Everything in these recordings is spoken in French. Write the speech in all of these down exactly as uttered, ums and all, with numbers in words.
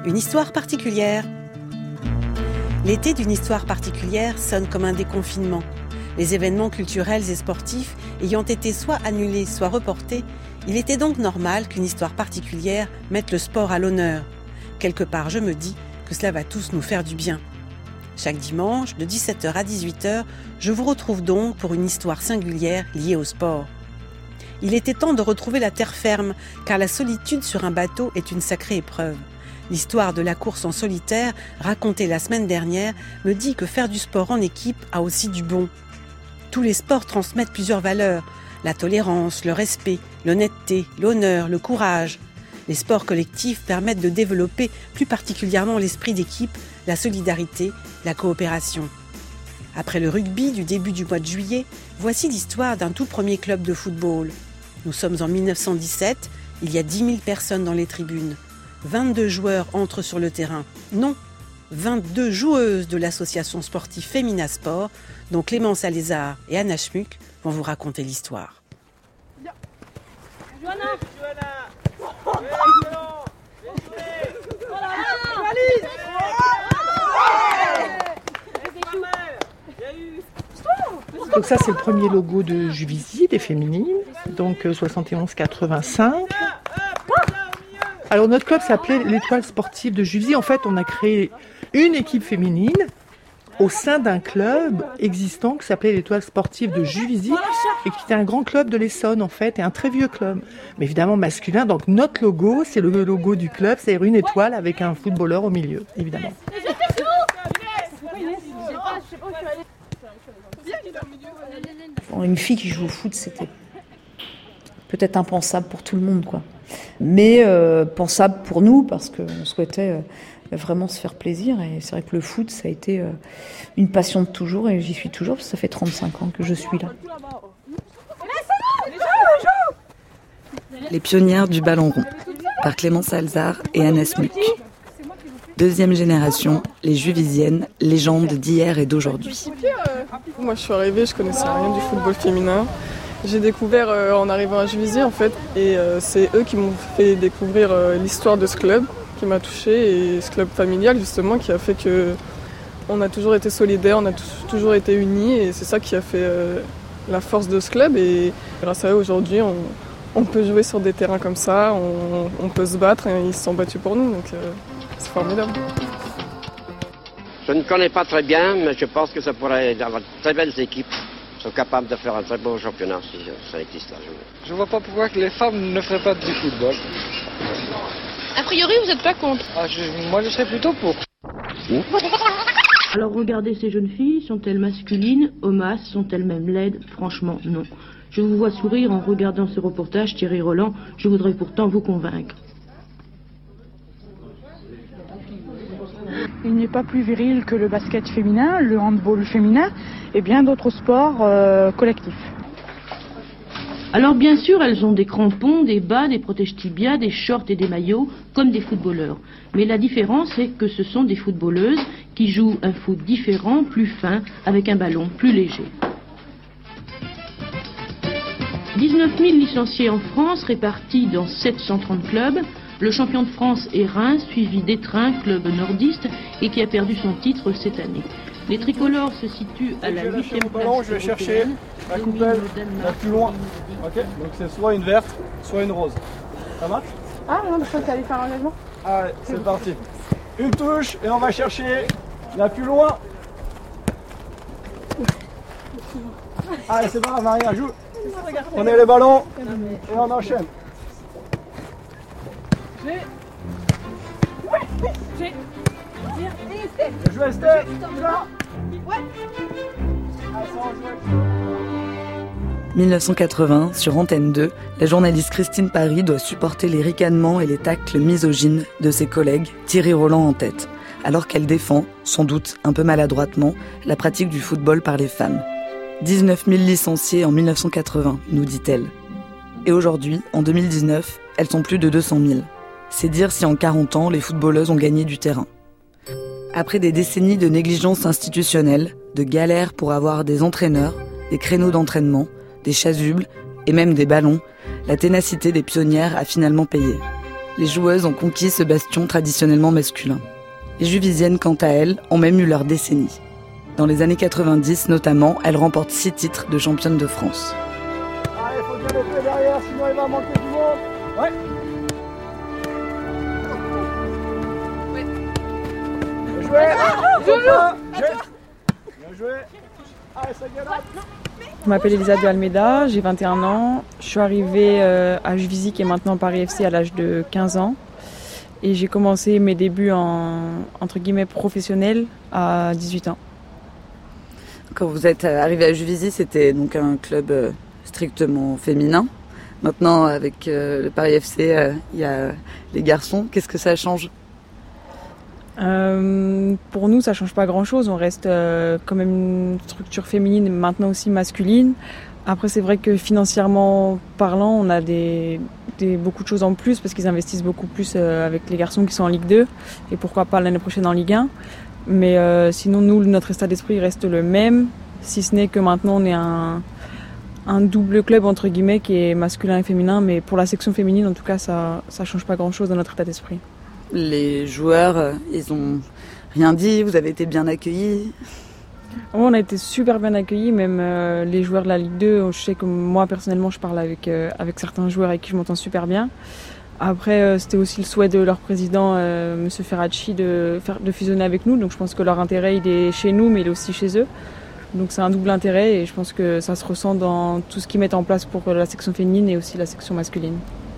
Une histoire particulière. L'été d'une histoire particulière sonne comme un déconfinement. Les événements culturels et sportifs ayant été soit annulés, soit reportés, il était donc normal qu'une histoire particulière mette le sport à l'honneur. Quelque part, je me dis que cela va tous nous faire du bien. Chaque dimanche, de dix-sept heures à dix-huit heures, je vous retrouve donc pour une histoire singulière liée au sport. Il était temps de retrouver la terre ferme, car la solitude sur un bateau est une sacrée épreuve. L'histoire de la course en solitaire, racontée la semaine dernière, me dit que faire du sport en équipe a aussi du bon. Tous les sports transmettent plusieurs valeurs, la tolérance, le respect, l'honnêteté, l'honneur, le courage. Les sports collectifs permettent de développer plus particulièrement l'esprit d'équipe, la solidarité, la coopération. Après le rugby du début du mois de juillet, voici l'histoire d'un tout premier club de football. Nous sommes en mille neuf cent dix-sept, il y a dix mille personnes dans les tribunes. vingt-deux joueurs entrent sur le terrain. Non, vingt-deux joueuses de l'association sportive Femina Sport, dont Clémence Alézard et Anna Schmuck vont vous raconter l'histoire. Johanna Donc ça, c'est le premier logo de Juvisy, des féminines, donc soixante et onze quatre-vingt-cinq. Alors notre club s'appelait l'Étoile sportive de Juvisy. En fait, on a créé une équipe féminine au sein d'un club existant qui s'appelait l'Étoile sportive de Juvisy et qui était un grand club de l'Essonne en fait, et un très vieux club. Mais évidemment masculin, donc notre logo, c'est le logo du club, c'est une étoile avec un footballeur au milieu, évidemment. Une fille qui joue au foot, c'était peut-être impensable pour tout le monde, quoi. Mais euh, pensable pour nous, parce qu'on souhaitait euh, vraiment se faire plaisir. Et c'est vrai que le foot, ça a été euh, une passion de toujours, et j'y suis toujours, parce que ça fait trente-cinq ans que je suis là. Les pionnières du ballon rond, par Clémence Alézard et Anna Schmuck. Deuxième génération, les Juvisiennes, légendes d'hier et d'aujourd'hui. Moi, je suis arrivée, je connaissais rien du football féminin. J'ai découvert euh, en arrivant à Juvisy, en fait, et euh, c'est eux qui m'ont fait découvrir euh, l'histoire de ce club, qui m'a touchée, et ce club familial, justement, qui a fait que on a toujours été solidaires, on a t- toujours été unis, et c'est ça qui a fait euh, la force de ce club. Et grâce à eux, aujourd'hui, on, on peut jouer sur des terrains comme ça, on, on peut se battre, et ils se sont battus pour nous, donc euh, c'est formidable. Je ne connais pas très bien, mais je pense que ça pourrait avoir de très belles équipes. Ils sont capables de faire un très beau championnat si ça existe un jour. Je vois pas pourquoi que les femmes ne feraient pas du football. A priori, vous n'êtes pas contre? Ah, je, moi, je serais plutôt pour. Mmh. Alors regardez ces jeunes filles, sont-elles masculines, homasses, sont-elles même laides? Franchement, non. Je vous vois sourire en regardant ce reportage, Thierry Roland, je voudrais pourtant vous convaincre. Il n'est pas plus viril que le basket féminin, le handball féminin et bien d'autres sports euh, collectifs. Alors bien sûr, elles ont des crampons, des bas, des protège-tibias, des shorts et des maillots, comme des footballeurs. Mais la différence, c'est que ce sont des footballeuses qui jouent un foot différent, plus fin, avec un ballon plus léger. dix-neuf mille licenciés en France, répartis dans sept cent trente clubs. Le champion de France est Reims, suivi d'Étreint, club nordiste, et qui a perdu son titre cette année. Les tricolores se situent à la huitième place. Ballon, je vais chercher la coupelle la plus loin. Ok, donc c'est soit une verte, soit une rose. Ça marche? Ah non, je crois que tu allais faire un engagement. Allez, c'est parti. Une touche et on va chercher la plus loin. Allez, c'est bon, Maria, joue. Prenez les ballons et on enchaîne. J'ai. Ouais, j'ai. J'ai. Joué, Estelle. Là. Ouais. dix-neuf cent quatre-vingts, sur Antenne deux, la journaliste Christine Pary doit supporter les ricanements et les tacles misogynes de ses collègues, Thierry Roland en tête, alors qu'elle défend, sans doute un peu maladroitement, la pratique du football par les femmes. dix-neuf mille licenciés en dix-neuf cent quatre-vingts, nous dit-elle. Et aujourd'hui, en deux mille dix-neuf, elles sont plus de deux cent mille. C'est dire si en quarante ans, les footballeuses ont gagné du terrain. Après des décennies de négligence institutionnelle, de galères pour avoir des entraîneurs, des créneaux d'entraînement, des chasubles et même des ballons, la ténacité des pionnières a finalement payé. Les joueuses ont conquis ce bastion traditionnellement masculin. Les Juvisiennes, quant à elles, ont même eu leur décennie. Dans les années quatre-vingt-dix notamment, elles remportent six titres de championne de France. Allez, faut développer derrière, sinon il va manquer du monde. Ouais. Ouais. Bien joué. Bien joué. Bien joué. Allez, ça galop. Je m'appelle Elisa de Almeida, j'ai vingt et un ans. Je suis arrivée à Juvisy, qui est maintenant Paris F C, à l'âge de quinze ans. Et j'ai commencé mes débuts en, entre guillemets, professionnels à dix-huit ans. Quand vous êtes arrivée à Juvisy, c'était donc un club strictement féminin. Maintenant, avec le Paris F C, il y a les garçons. Qu'est-ce que ça change ? Euh, pour nous, ça change pas grand-chose. On reste euh, quand même une structure féminine, maintenant aussi masculine. Après, c'est vrai que financièrement parlant, on a des, des, beaucoup de choses en plus parce qu'ils investissent beaucoup plus euh, avec les garçons qui sont en Ligue deux et pourquoi pas l'année prochaine en Ligue un. Mais euh, sinon, nous, notre état d'esprit reste le même, si ce n'est que maintenant, on est un, un double club, entre guillemets, qui est masculin et féminin. Mais pour la section féminine, en tout cas, ça ne change pas grand-chose dans notre état d'esprit. Les joueurs, ils ont rien dit, vous avez été bien accueillis. On a été super bien accueillis, même euh, les joueurs de la Ligue deux. Je sais que moi, personnellement, je parle avec, euh, avec certains joueurs avec qui je m'entends super bien. Après, euh, c'était aussi le souhait de leur président, euh, M. Ferracci, de, faire, de fusionner avec nous. Donc je pense que leur intérêt, il est chez nous, mais il est aussi chez eux. Donc c'est un double intérêt et je pense que ça se ressent dans tout ce qu'ils mettent en place pour la section féminine et aussi la section masculine.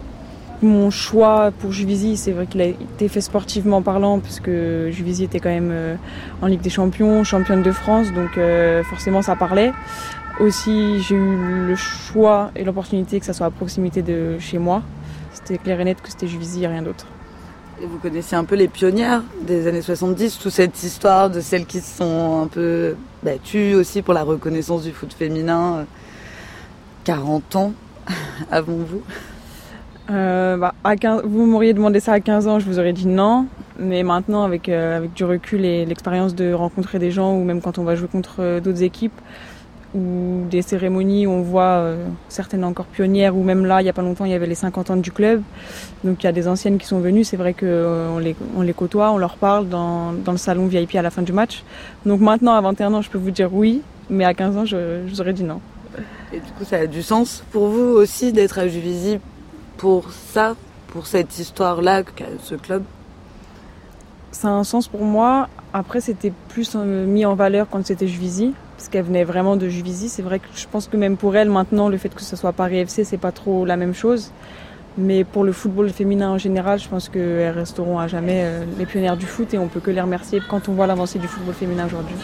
Mon choix pour Juvisy, c'est vrai qu'il a été fait sportivement parlant, puisque Juvisy était quand même euh, en Ligue des Champions, championne de France, donc euh, forcément ça parlait. Aussi, j'ai eu le choix et l'opportunité que ça soit à proximité de chez moi. C'était clair et net que c'était Juvisy et rien d'autre. Et vous connaissez un peu les pionnières des années soixante-dix, toute cette histoire de celles qui se sont un peu battues aussi pour la reconnaissance du foot féminin, quarante ans avant vous. Euh, bah, à quinze, vous m'auriez demandé ça à quinze ans, je vous aurais dit non. Mais maintenant, avec, euh, avec du recul et l'expérience de rencontrer des gens, ou même quand on va jouer contre euh, d'autres équipes, ou des cérémonies où on voit euh, certaines encore pionnières, ou même là, il n'y a pas longtemps, il y avait les cinquante ans du club. Donc il y a des anciennes qui sont venues, c'est vrai qu'on euh, les, on les côtoie, on leur parle dans, dans le salon V I P à la fin du match. Donc maintenant, à vingt et un ans, je peux vous dire oui, mais à quinze ans, je, je vous aurais dit non. Et du coup, ça a du sens pour vous aussi d'être à Juvisy pour ça, pour cette histoire-là, ce club? Ça a un sens pour moi. Après, c'était plus mis en valeur quand c'était Juvisy, parce qu'elle venait vraiment de Juvisy. C'est vrai que je pense que même pour elle, maintenant, le fait que ce soit Paris F C, c'est pas trop la même chose. Mais pour le football féminin en général, je pense qu'elles resteront à jamais les pionnières du foot et on peut que les remercier quand on voit l'avancée du football féminin aujourd'hui.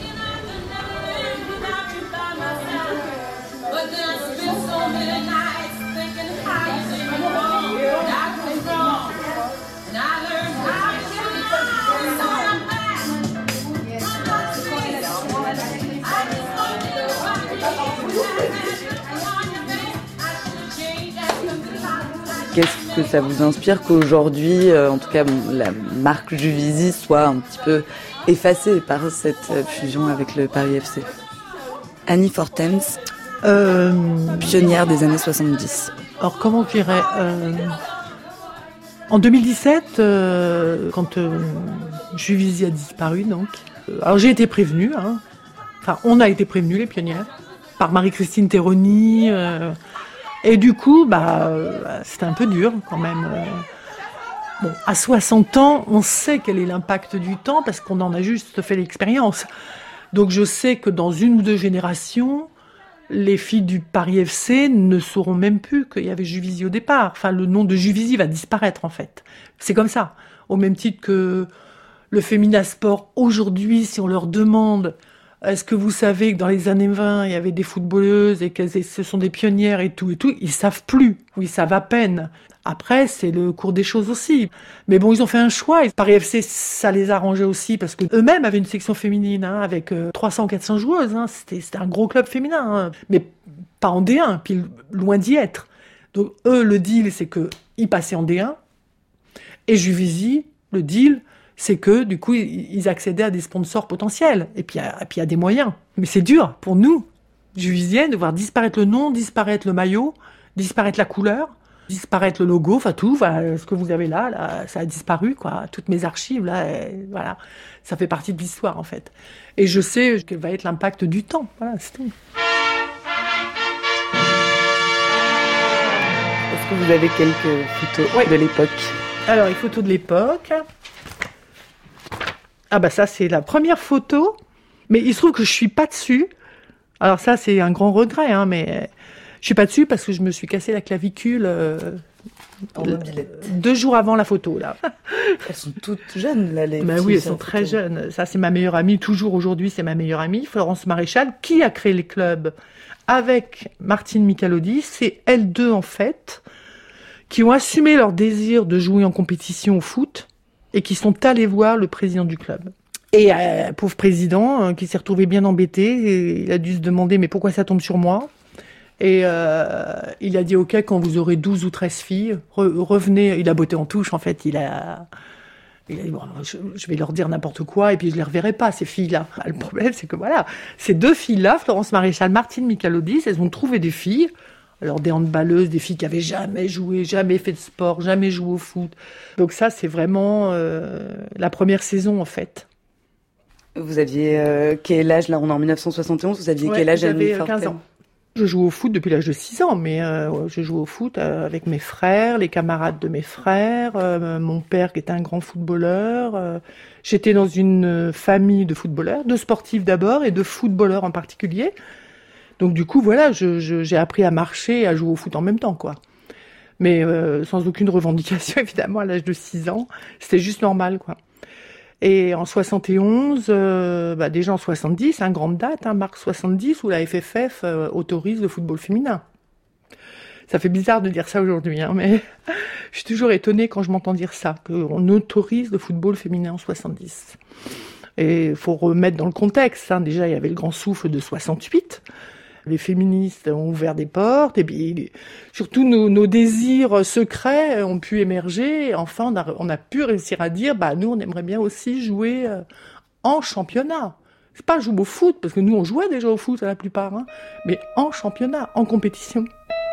Qu'est-ce que ça vous inspire qu'aujourd'hui, euh, en tout cas, bon, la marque Juvisy soit un petit peu effacée par cette fusion avec le Paris F C? Annie Fortens, euh... pionnière des années soixante-dix. Alors comment je dirais euh... En deux mille dix-sept, euh, quand euh, Juvisy a disparu, donc, euh, alors j'ai été prévenue, hein, enfin on a été prévenus les pionnières, par Marie-Christine Terroni. Euh, Et du coup, bah, euh, c'était un peu dur quand même. Euh, bon, à soixante ans, on sait quel est l'impact du temps parce qu'on en a juste fait l'expérience. Donc je sais que dans une ou deux générations, les filles du Paris F C ne sauront même plus qu'il y avait Juvisy au départ. Enfin, le nom de Juvisy va disparaître en fait. C'est comme ça. Au même titre que le Féminasport aujourd'hui, si on leur demande... Est-ce que vous savez que dans les années vingt, il y avait des footballeuses et que ce sont des pionnières et tout et tout? Ils savent plus, ou ils savent à peine. Après, c'est le cours des choses aussi. Mais bon, ils ont fait un choix. Et Paris F C, ça les a arrangés aussi parce que eux-mêmes avaient une section féminine hein, avec euh, trois cents à quatre cents joueuses. Hein. C'était, c'était un gros club féminin, hein. Mais pas en D un, puis loin d'y être. Donc eux, le deal, c'est que ils passaient en D un. Et Juvisy, le deal, c'est que, du coup, ils accédaient à des sponsors potentiels. Et puis, et puis, il y a des moyens. Mais c'est dur, pour nous, Juvisiennes, de voir disparaître le nom, disparaître le maillot, disparaître la couleur. Disparaître le logo, enfin tout, enfin, ce que vous avez là, là, ça a disparu, quoi. Toutes mes archives, là, euh, voilà, ça fait partie de l'histoire, en fait. Et je sais quel va être l'impact du temps, voilà, c'est tout. Est-ce que vous avez quelques photos ouais. de l'époque ? Alors, les photos de l'époque. Ah bah ça, c'est la première photo, mais il se trouve que je suis pas dessus. Alors ça, c'est un grand regret, hein, mais je suis pas dessus parce que je me suis cassé la clavicule euh, en mobilette. Deux jours avant la photo, là. Elles sont toutes jeunes, là, les bah filles. Oui, elles sont très jeunes. Ça, c'est ma meilleure amie. Toujours aujourd'hui, c'est ma meilleure amie, Florence Maréchal, qui a créé les clubs avec Martine Michalodi. C'est elles deux, en fait, qui ont assumé leur désir de jouer en compétition au foot et qui sont allés voir le président du club. Et euh, pauvre président, euh, qui s'est retrouvé bien embêté, et il a dû se demander « mais pourquoi ça tombe sur moi ?» Et euh, il a dit « ok, quand vous aurez douze ou treize filles, re- revenez ». Il a botté en touche, en fait, il a... Il a dit, bon, je, je vais leur dire n'importe quoi, et puis je les reverrai pas, ces filles-là. Le problème, c'est que voilà, ces deux filles-là, Florence Maréchal, Martine Michalodi, elles ont trouvé des filles, alors des handballeuses, des filles qui avaient jamais joué, jamais fait de sport, jamais joué au foot. Donc ça, c'est vraiment euh, la première saison, en fait. Vous aviez euh, quel âge, là, on est en dix-neuf cent soixante et onze, vous aviez ouais, quel âge? J'avais quinze ans. Je joue au foot depuis l'âge de six ans, mais euh, je joue au foot euh, avec mes frères, les camarades de mes frères, euh, mon père qui était un grand footballeur. Euh, j'étais dans une famille de footballeurs, de sportifs d'abord et de footballeurs en particulier. Donc du coup, voilà, je, je, j'ai appris à marcher et à jouer au foot en même temps, quoi. Mais euh, sans aucune revendication, évidemment, à l'âge de six ans. C'était juste normal, quoi. Et en soixante et onze, euh, bah déjà en soixante-dix, hein, grande date, hein, mars soixante-dix, où la F F F euh, autorise le football féminin. Ça fait bizarre de dire ça aujourd'hui, hein, mais je suis toujours étonnée quand je m'entends dire ça, qu'on autorise le football féminin en soixante-dix. Et il faut remettre dans le contexte, hein, déjà il y avait le grand souffle de soixante-huit, les féministes ont ouvert des portes, et puis surtout nos, nos désirs secrets ont pu émerger, et enfin on a, on a pu réussir à dire, bah nous on aimerait bien aussi jouer euh, en championnat. C'est pas jouer au foot, parce que nous on jouait déjà au foot à la plupart, hein, mais en championnat, en compétition.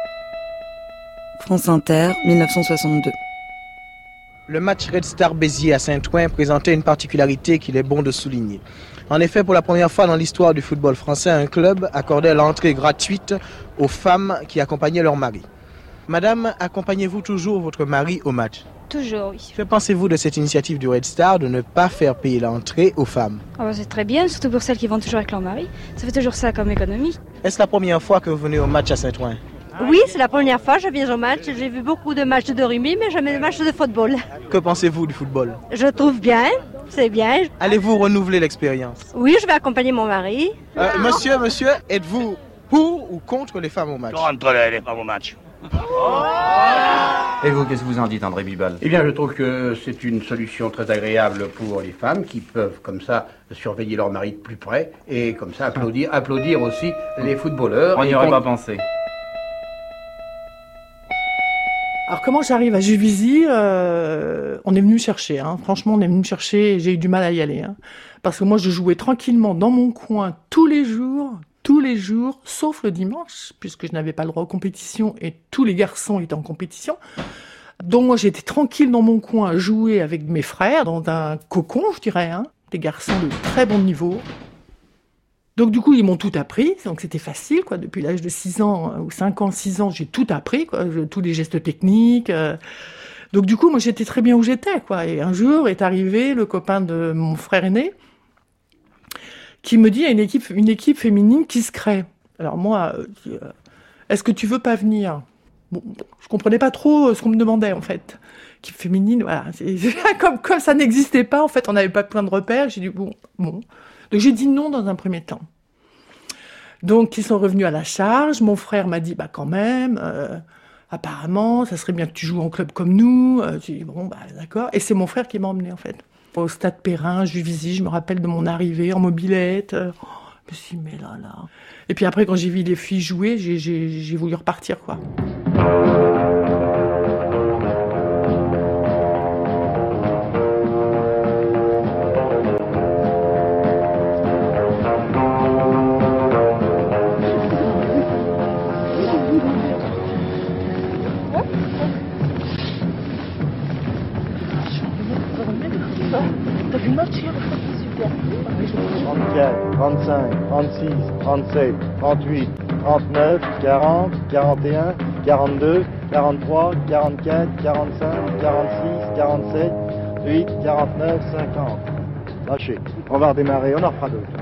France Inter, dix-neuf cent soixante-deux. Le match Red Star Béziers à Saint-Ouen présentait une particularité qu'il est bon de souligner. En effet, pour la première fois dans l'histoire du football français, un club accordait l'entrée gratuite aux femmes qui accompagnaient leur mari. Madame, accompagnez-vous toujours votre mari au match? Toujours, oui. Que pensez-vous de cette initiative du Red Star de ne pas faire payer l'entrée aux femmes? Oh bah c'est très bien, surtout pour celles qui vont toujours avec leur mari. Ça fait toujours ça comme économie. Est-ce la première fois que vous venez au match à Saint-Ouen? Oui, c'est la première fois, je viens au match. J'ai vu beaucoup de matchs de rugby, mais jamais de matchs de football. Que pensez-vous du football? Je trouve bien, c'est bien. Allez-vous renouveler l'expérience? Oui, je vais accompagner mon mari. Euh, monsieur, monsieur, êtes-vous pour ou contre les femmes au match? Contre les femmes au match. Et vous, qu'est-ce que vous en dites, André Bibal? Eh bien, je trouve que c'est une solution très agréable pour les femmes qui peuvent, comme ça, surveiller leur mari de plus près et, comme ça, applaudir, applaudir aussi les footballeurs. On n'y aurait pas pensé. Alors comment j'arrive à Juvisy, euh, on est venu me chercher, hein. Franchement on est venu me chercher et j'ai eu du mal à y aller. Hein. Parce que moi je jouais tranquillement dans mon coin tous les jours, tous les jours, sauf le dimanche, puisque je n'avais pas le droit aux compétitions et tous les garçons étaient en compétition. Donc moi j'étais tranquille dans mon coin à jouer avec mes frères, dans un cocon je dirais, hein. Des garçons de très bon niveau. Donc du coup, ils m'ont tout appris, donc c'était facile, quoi. Depuis l'âge de six ans, ou cinq ans, six ans, j'ai tout appris, quoi. Je, tous les gestes techniques. Euh... Donc du coup, moi, j'étais très bien où j'étais, quoi. Et un jour est arrivé le copain de mon frère aîné, qui me dit, il y a une équipe, une équipe féminine qui se crée. Alors moi, euh, est-ce que tu veux pas venir? Bon, je comprenais pas trop ce qu'on me demandait, en fait. Équipe féminine, voilà. C'est, comme, comme ça n'existait pas, en fait, on n'avait pas plein de repères. J'ai dit, bon, bon. Donc j'ai dit non dans un premier temps. Donc ils sont revenus à la charge. Mon frère m'a dit bah quand même, euh, apparemment ça serait bien que tu joues en club comme nous. Euh, j'ai dit bon bah d'accord. Et c'est mon frère qui m'a emmené en fait au stade Perrin, Juvisy. Je me rappelle de mon arrivée en mobilette. Euh, oh, je me suis dit mais là là. Et puis après quand j'ai vu les filles jouer, j'ai, j'ai, j'ai voulu repartir quoi. T'as vu le match hier, super. trente-quatre, trente-cinq, trente-six, trente-sept, trente-huit, trente-neuf, quarante, quarante et un, quarante-deux, quarante-trois, quarante-quatre, quarante-cinq, quarante-six, quarante-sept, huit, quarante-neuf, cinquante. Lâchez. On va redémarrer, on en fera d'autres.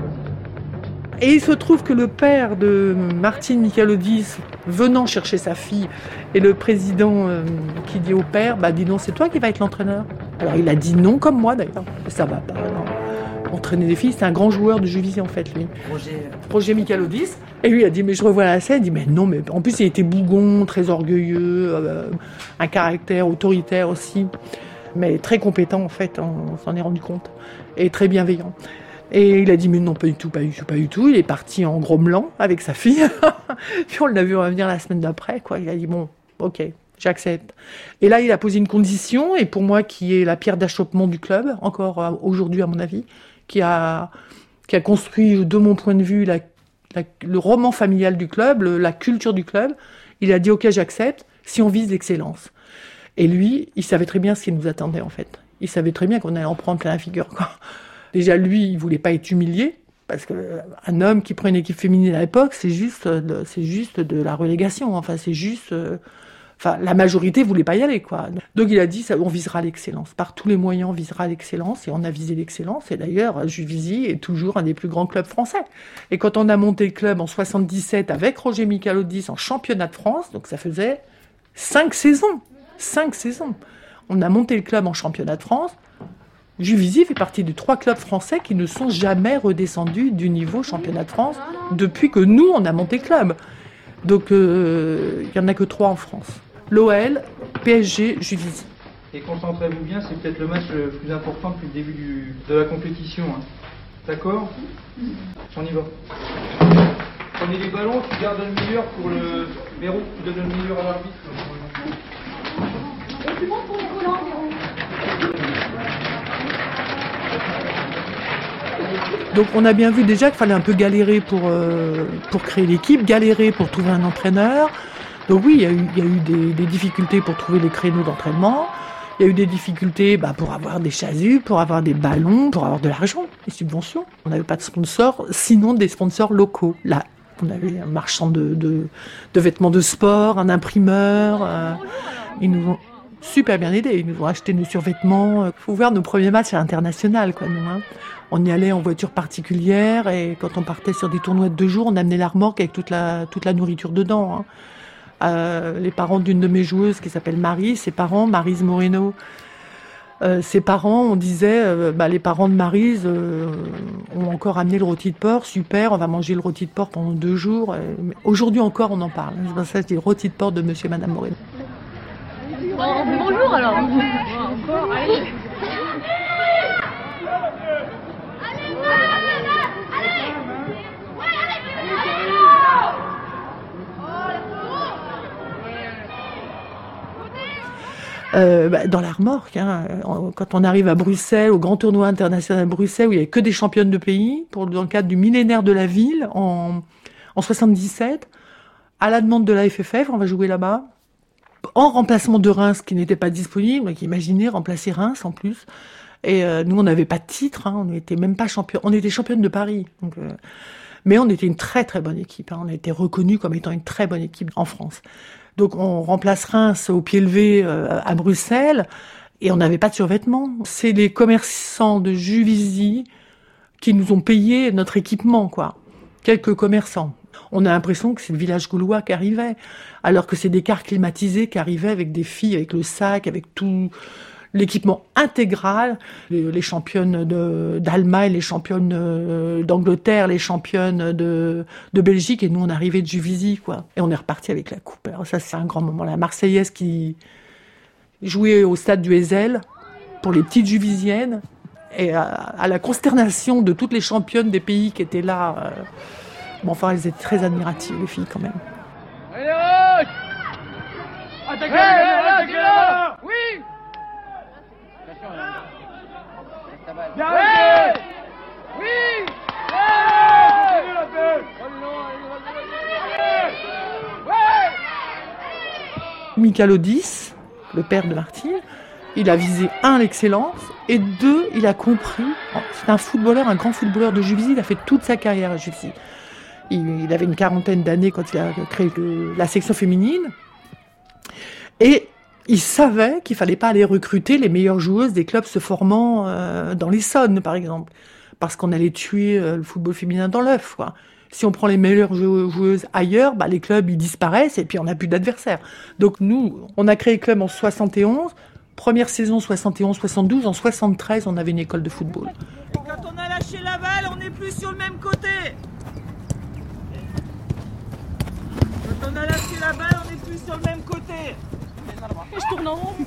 Et il se trouve que le père de Martine Michalodis, venant chercher sa fille, et le président euh, qui dit au père, bah dis donc, c'est toi qui vas être l'entraîneur. Alors il a dit non, comme moi d'ailleurs. Ça va pas, non. Entraîner des filles, c'est un grand joueur de Juvisy en fait, lui. Roger. Roger Michalodis. Et lui il a dit, mais je revois la scène, il dit, mais non, mais en plus il était bougon, très orgueilleux, euh, un caractère autoritaire aussi, mais très compétent en fait, on, on s'en est rendu compte, et très bienveillant. Et il a dit, mais non, pas du tout, pas du tout, pas du tout. Il est parti en grommelant avec sa fille. Puis on l'a vu revenir la semaine d'après, quoi. Il a dit, bon, ok, j'accepte. Et là, il a posé une condition, et pour moi, qui est la pierre d'achoppement du club, encore aujourd'hui, à mon avis, qui a, qui a construit, de mon point de vue, la, la, le roman familial du club, le, la culture du club. Il a dit, ok, j'accepte, si on vise l'excellence. Et lui, il savait très bien ce qui nous attendait, en fait. Il savait très bien qu'on allait en prendre plein la figure, quoi. Déjà, lui, il voulait pas être humilié, parce qu'un homme qui prend une équipe féminine à l'époque, c'est juste, de, c'est juste de la relégation. Enfin, c'est juste... Euh, enfin, la majorité voulait pas y aller, quoi. Donc, il a dit, ça, on visera l'excellence. Par tous les moyens, on visera l'excellence. Et on a visé l'excellence. Et d'ailleurs, Juvisy est toujours un des plus grands clubs français. Et quand on a monté le club en soixante-dix-sept avec Roger Michalodis en championnat de France, donc ça faisait cinq saisons. Cinq saisons. On a monté le club en championnat de France. Juvisy fait partie des trois clubs français qui ne sont jamais redescendus du niveau championnat de France depuis que nous, on a monté le club. Donc, il euh, n'y en a que trois en France. L'O L, P S G, Juvisy. Et concentrez-vous bien, c'est peut-être le match le plus important depuis le début du, de la compétition. Hein. D'accord ? On y va. Prenez les ballons, tu gardes le meilleur pour le... Véro, tu donnes le meilleur à l'arbitre. Et c'est bon pour les volants, Véro. Donc on a bien vu déjà qu'il fallait un peu galérer pour, euh, pour créer l'équipe, galérer pour trouver un entraîneur. Donc oui, il y a eu, il y a eu des, des difficultés pour trouver les créneaux d'entraînement. Il y a eu des difficultés bah, pour avoir des chasubles, pour avoir des ballons, pour avoir de l'argent, des subventions. On n'avait pas de sponsors, sinon des sponsors locaux. Là, on avait un marchand de, de, de vêtements de sport, un imprimeur. Euh, ils nous ont super bien aidés. Ils nous ont acheté nos survêtements. Il faut voir nos premiers matchs à l'international, quoi, nous, hein. On y allait en voiture particulière et quand on partait sur des tournois de deux jours, on amenait la remorque avec toute la, toute la nourriture dedans, hein. Euh, les parents d'une de mes joueuses qui s'appelle Marie, ses parents, Maryse Moreno, euh, ses parents, on disait, euh, bah, les parents de Maryse euh, ont encore amené le rôti de porc, super, on va manger le rôti de porc pendant deux jours. Euh, aujourd'hui encore, on en parle. C'est ça, c'est le rôti de porc de monsieur et madame Moreno. Bon, bonjour alors. Encore, allez. Euh, bah, dans la remorque, hein, quand on arrive à Bruxelles, au grand tournoi international à Bruxelles, où il n'y avait que des championnes de pays, pour, dans le cadre du millénaire de la ville, en, en soixante-dix-sept, à la demande de la F F F, on va jouer là-bas, en remplacement de Reims, qui n'était pas disponible, donc imaginez remplacer Reims en plus. Et euh, nous, on n'avait pas de titre, hein, on n'était même pas champion, on était championne de Paris. Donc, euh, mais on était une très très bonne équipe, hein, on a été reconnus comme étant une très bonne équipe en France. Donc on remplace Reims au pied levé euh, à Bruxelles et on n'avait pas de survêtements. C'est les commerçants de Juvisy qui nous ont payé notre équipement, quoi. Quelques commerçants. On a l'impression que c'est le village gaulois qui arrivait, alors que c'est des cars climatisés qui arrivaient avec des filles, avec le sac, avec tout l'équipement intégral. Les, les championnes de, d'Allemagne, les championnes euh, d'Angleterre, les championnes de, de Belgique, et nous on arrivait de Juvisy, quoi. Et on est reparti avec la coupe. Alors ça c'est un grand moment. La Marseillaise qui jouait au stade du Heysel pour les petites Juvisiennes, et à, à la consternation de toutes les championnes des pays qui étaient là. Euh, bon, enfin elles étaient très admiratives, les filles, quand même. Allez, attaquez là, attaquez là. Oui. Ouais. Oui. Michalodis, le père de Martine, il a visé, un, l'excellence, et deux, il a compris. C'est un footballeur, un grand footballeur de Juvisy, il a fait toute sa carrière à Juvisy. Il, il avait une quarantaine d'années quand il a créé le, la section féminine. Et il savait qu'il fallait pas aller recruter les meilleures joueuses des clubs se formant euh, dans l'Essonne, par exemple. Parce qu'on allait tuer euh, le football féminin dans l'œuf, quoi. Si on prend les meilleures joueuses ailleurs, bah, les clubs, ils disparaissent et puis on n'a plus d'adversaires. Donc nous, on a créé le club en soixante et onze. Première saison soixante et onze soixante-douze. En soixante-treize, on avait une école de football. Quand on a lâché la balle, on n'est plus sur le même côté. Quand on a lâché la balle, on n'est plus sur le même côté. Et je tourne en rond.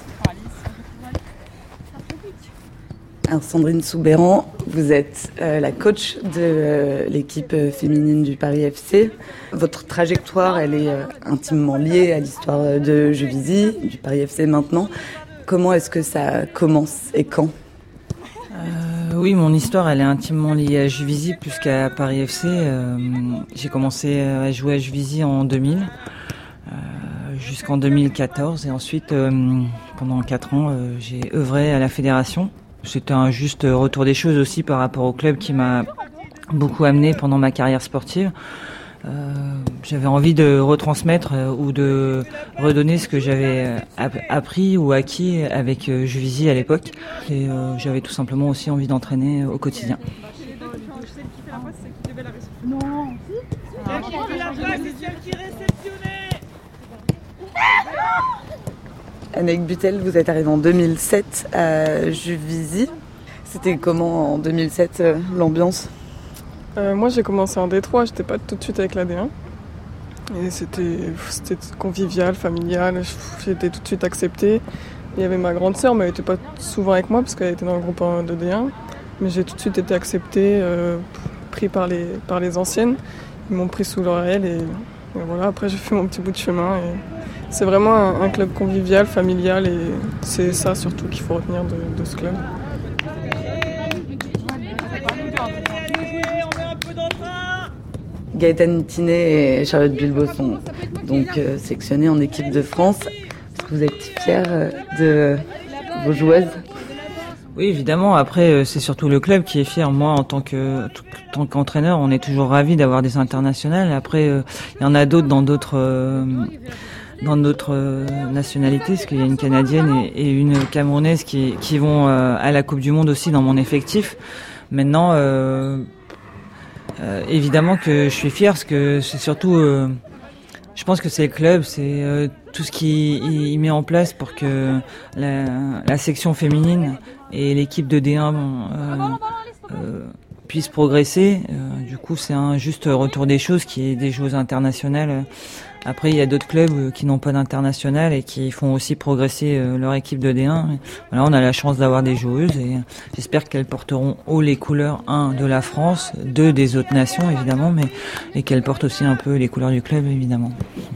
Alors Sandrine Soubeyran, vous êtes euh, la coach de euh, l'équipe féminine du Paris F C. Votre trajectoire, elle est euh, intimement liée à l'histoire de Juvisy, du Paris F C maintenant. Comment est-ce que ça commence et quand ? euh, Oui, mon histoire, elle est intimement liée à Juvisy plus qu'à Paris F C. Euh, j'ai commencé à jouer à Juvisy en deux mille, euh, jusqu'en deux mille quatorze. Et ensuite, euh, pendant quatre ans, euh, j'ai œuvré à la fédération. C'était un juste retour des choses aussi par rapport au club qui m'a beaucoup amené pendant ma carrière sportive. Euh, j'avais envie de retransmettre euh, ou de redonner ce que j'avais ap- appris ou acquis avec euh, Juvisy à l'époque. Et euh, j'avais tout simplement aussi envie d'entraîner au quotidien. Non. Celle qui fait la passe, c'est celle qui réceptionnait. Annick Butel, vous êtes arrivée en deux mille sept à Juvisy. C'était comment en deux mille sept, euh, l'ambiance ? euh, Moi j'ai commencé en D trois, j'étais pas tout de suite avec l'A D un. Et c'était, c'était convivial, familial, j'étais tout de suite acceptée. Il y avait ma grande sœur, mais elle n'était pas souvent avec moi parce qu'elle était dans le groupe de D un. Mais j'ai tout de suite été acceptée, euh, pris par les, par les anciennes. Ils m'ont pris sous leur aile et, et voilà, après j'ai fait mon petit bout de chemin. Et c'est vraiment un, un club convivial, familial et c'est ça surtout qu'il faut retenir de, de ce club. Gaëtane Tinet et Charlotte Bulbo sont donc euh, sélectionnées en équipe de France. Est-ce que vous êtes fiers euh, de vos joueuses ? Oui, évidemment. Après, c'est surtout le club qui est fier. Moi, en tant que, en tant qu'entraîneur, on est toujours ravis d'avoir des internationales. Après, il y en a d'autres dans d'autres, euh, dans d'autres nationalités, parce qu'il y a une Canadienne et, et une Camerounaise qui, qui vont euh, à la Coupe du Monde aussi dans mon effectif. Maintenant, euh, euh, évidemment que je suis fier, parce que c'est surtout, euh, je pense que c'est le club, c'est euh, tout ce qu'il il met en place pour que la, la section féminine et l'équipe de D un euh, euh, puissent progresser. Euh, du coup, c'est un juste retour des choses qui est des joueuses internationales. Après, il y a d'autres clubs qui n'ont pas d'international et qui font aussi progresser leur équipe de D un. Voilà, on a la chance d'avoir des joueuses et j'espère qu'elles porteront haut les couleurs, un, de la France, deux, des autres nations, évidemment, mais et qu'elles portent aussi un peu les couleurs du club, évidemment.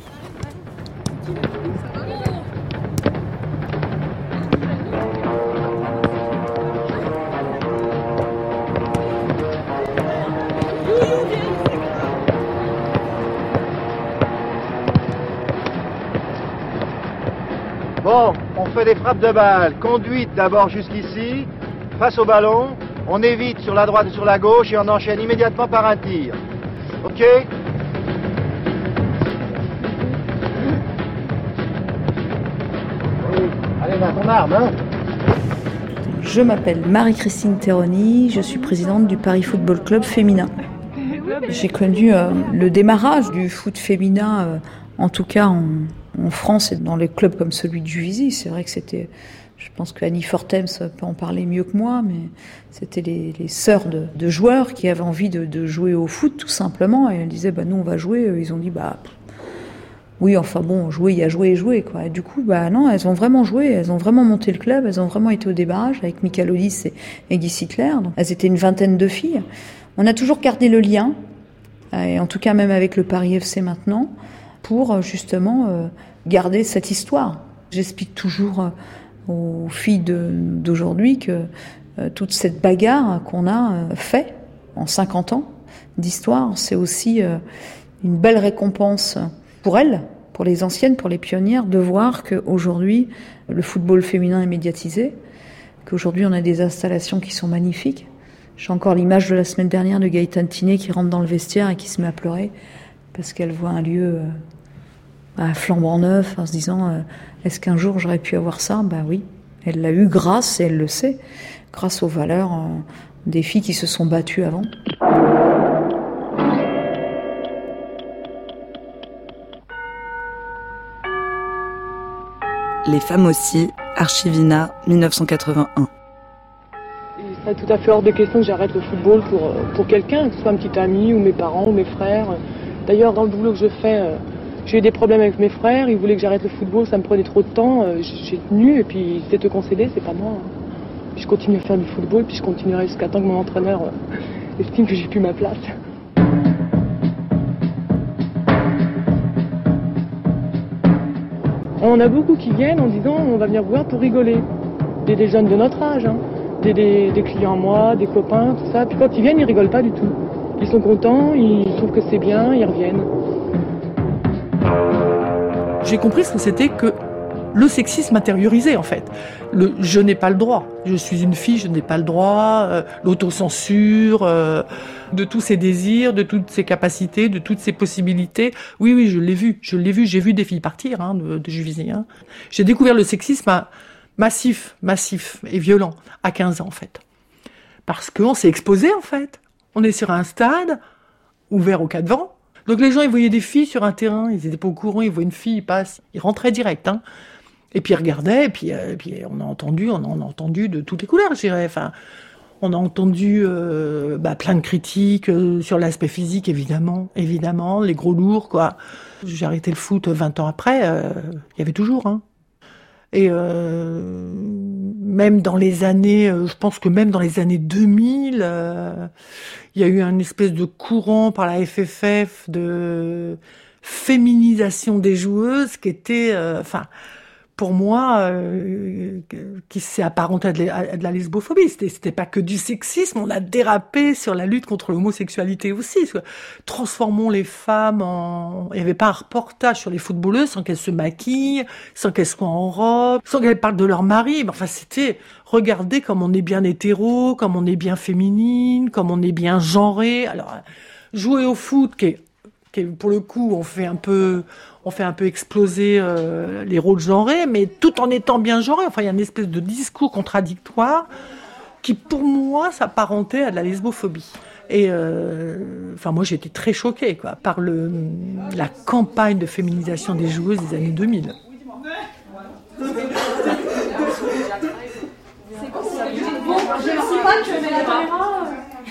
Bon, on fait des frappes de balle, conduite d'abord jusqu'ici, face au ballon, on évite sur la droite et sur la gauche et on enchaîne immédiatement par un tir. Ok ? Allez, dans ton arme, hein ? Je m'appelle Marie-Christine Terroni, je suis présidente du Paris Football Club féminin. J'ai connu euh, le démarrage du foot féminin, euh, en tout cas en, en France et dans les clubs comme celui de Juvisy. C'est vrai que c'était, je pense qu'Annie Fortems peut en parler mieux que moi, mais c'était les, les sœurs de, de joueurs qui avaient envie de, de jouer au foot tout simplement. Et elles disaient, bah, nous on va jouer. Ils ont dit, bah oui, enfin bon, jouer, il y a joué et jouer, quoi. Et du coup, bah non, elles ont vraiment joué, elles ont vraiment monté le club, elles ont vraiment été au débarrage avec Michael Hollis et, et Guy Sittler. Donc, elles étaient une vingtaine de filles. On a toujours gardé le lien, et en tout cas même avec le Paris F C maintenant, pour justement euh, garder cette histoire. J'explique toujours euh, aux filles de, d'aujourd'hui que euh, toute cette bagarre qu'on a euh, fait en cinquante ans d'histoire, c'est aussi euh, une belle récompense pour elles, pour les anciennes, pour les pionnières, de voir qu'aujourd'hui, le football féminin est médiatisé, qu'aujourd'hui on a des installations qui sont magnifiques. J'ai encore l'image de la semaine dernière de Gaëtane Tinet qui rentre dans le vestiaire et qui se met à pleurer parce qu'elle voit un lieu euh, flambant neuf en se disant euh, est-ce qu'un jour j'aurais pu avoir ça ? Ben oui, elle l'a eu grâce, et elle le sait, grâce aux valeurs euh, des filles qui se sont battues avant. Les femmes aussi, Archivina, dix-neuf cent quatre-vingt-un. Il serait tout à fait hors de question que j'arrête le football pour, pour quelqu'un, que ce soit un petit ami ou mes parents ou mes frères. D'ailleurs, dans le boulot que je fais, j'ai eu des problèmes avec mes frères, ils voulaient que j'arrête le football, ça me prenait trop de temps, j'ai tenu et puis c'était te concéder, c'est pas moi. Puis je continue à faire du football, puis je continuerai jusqu'à temps que mon entraîneur estime que j'ai plus ma place. On a beaucoup qui viennent en disant on va venir voir pour rigoler. Des, des jeunes de notre âge, hein. des, des, des clients à moi, des copains, tout ça. Puis quand ils viennent, ils rigolent pas du tout. Ils sont contents, ils trouvent que c'est bien, ils reviennent. J'ai compris ce que c'était que le sexisme intériorisé en fait. Le « je n'ai pas le droit », je suis une fille, je n'ai pas le droit, euh, l'autocensure, euh, de tous ses désirs, de toutes ses capacités, de toutes ses possibilités. Oui, oui, je l'ai vu, je l'ai vu, j'ai vu des filles partir hein, de, de Juvisy. Hein. J'ai découvert le sexisme à, massif, massif et violent à quinze ans en fait. Parce qu'on s'est exposé en fait. On est sur un stade ouvert aux quatre vents. Donc les gens, ils voyaient des filles sur un terrain, ils étaient pas au courant, ils voient une fille, ils passent, ils rentraient direct. Hein. Et puis ils regardaient, et puis, euh, et puis on a entendu, on a entendu de toutes les couleurs, je dirais. Enfin, on a entendu euh, bah, plein de critiques euh, sur l'aspect physique, évidemment, évidemment, les gros lourds, quoi. J'ai arrêté le foot vingt ans après, euh, il y avait toujours, hein. Et euh, même dans les années, euh, je pense que même dans les années deux mille, euh, il y a eu un espèce de courant par la F F F de féminisation des joueuses qui était, euh, enfin, pour moi, euh, qui s'est apparenté à de, la, à de la lesbophobie. C'était, c'était pas que du sexisme, on a dérapé sur la lutte contre l'homosexualité aussi. Transformons les femmes en... Il n'y avait pas un reportage sur les footballeuses sans qu'elles se maquillent, sans qu'elles soient en robe, sans qu'elles parlent de leur mari. Mais enfin, c'était... Regardez comme on est bien hétéro, comme on est bien féminine, comme on est bien genré. Alors, jouer au foot, qui est, qui est, pour le coup, on fait un peu... On fait un peu exploser euh, les rôles genrés, mais tout en étant bien genré. Enfin, il y a une espèce de discours contradictoire qui, pour moi, s'apparentait à de la lesbophobie. Et euh, enfin, moi, j'ai été très choquée quoi, par le, la campagne de féminisation des joueuses des années deux mille. Je ne sais pas que je vais la caméra.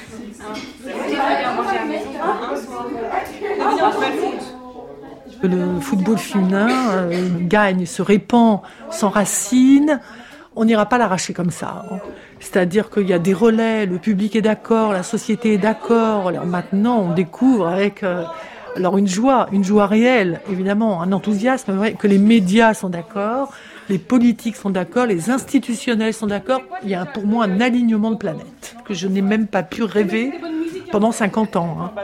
Le football féminin euh, gagne, se répand, s'enracine. On n'ira pas l'arracher comme ça. Hein. C'est-à-dire qu'il y a des relais, le public est d'accord, la société est d'accord. Alors maintenant, on découvre avec euh, alors une joie, une joie réelle, évidemment, un enthousiasme, ouais, que les médias sont d'accord, les politiques sont d'accord, les institutionnels sont d'accord. Il y a pour moi un alignement de planètes que je n'ai même pas pu rêver pendant cinquante ans. Hein.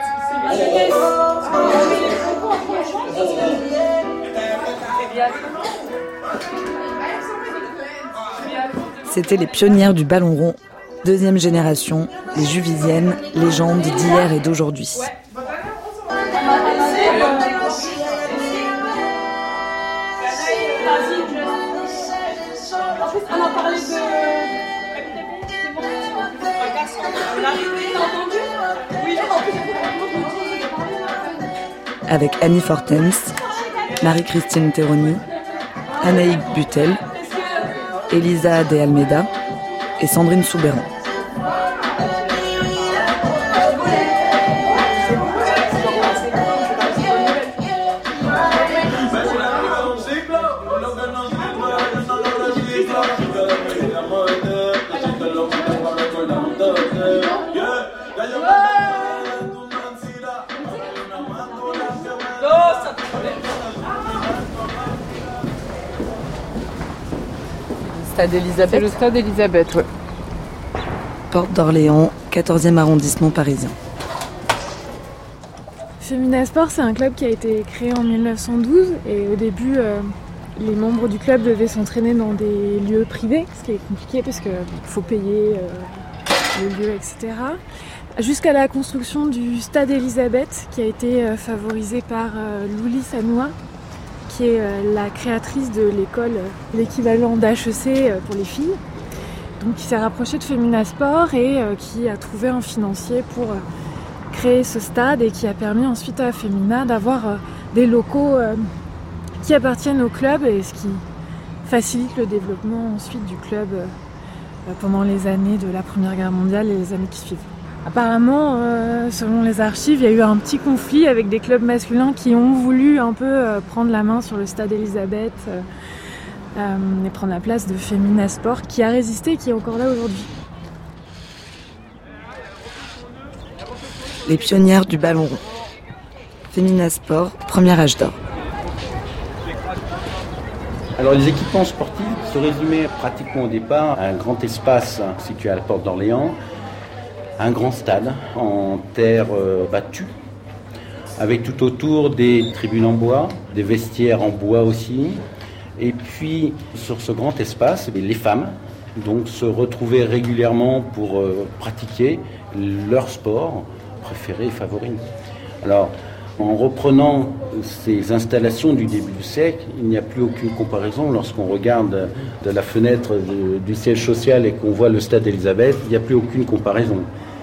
C'était les pionnières du ballon rond, deuxième génération, les Juvisiennes, légendes d'hier et d'aujourd'hui. Avec Annie Fortens, Marie-Christine Terroni, Anaïk Butel, Elisa de Almeida et Sandrine Soubéran. Stade Elisabeth. C'est le stade Elisabeth, oui. Porte d'Orléans, quatorzième arrondissement parisien. Féminasport, c'est un club qui a été créé en mille neuf cent douze et au début, euh, les membres du club devaient s'entraîner dans des lieux privés, ce qui est compliqué parce qu'il faut payer euh, le lieu, et cetera. Jusqu'à la construction du stade Elisabeth, qui a été euh, favorisé par euh, Louli Sanoua, qui est euh, la créatrice de l'école, euh, l'équivalent d'H E C euh, pour les filles. Donc qui s'est rapproché de Féminasport et euh, qui a trouvé un financier pour euh, créer ce stade et qui a permis ensuite à Femina d'avoir euh, des locaux euh, qui appartiennent au club et ce qui facilite le développement ensuite du club euh, pendant les années de la Première Guerre mondiale et les années qui suivent. Apparemment, euh, selon les archives, il y a eu un petit conflit avec des clubs masculins qui ont voulu un peu euh, prendre la main sur le stade Elisabeth euh, euh, et prendre la place de Féminasport, qui a résisté et qui est encore là aujourd'hui. Les pionnières du ballon rond. Féminasport, premier âge d'or. Alors les équipements sportifs se résumaient pratiquement au départ à un grand espace situé à la porte d'Orléans, un grand stade en terre euh, battue, avec tout autour des tribunes en bois, des vestiaires en bois aussi. Et puis sur ce grand espace, les femmes donc, se retrouvaient régulièrement pour euh, pratiquer leur sport préféré et favori. Alors, en reprenant ces installations du début du siècle, il n'y a plus aucune comparaison. Lorsqu'on regarde de la fenêtre de, du siège social et qu'on voit le stade Elisabeth, il n'y a plus aucune comparaison.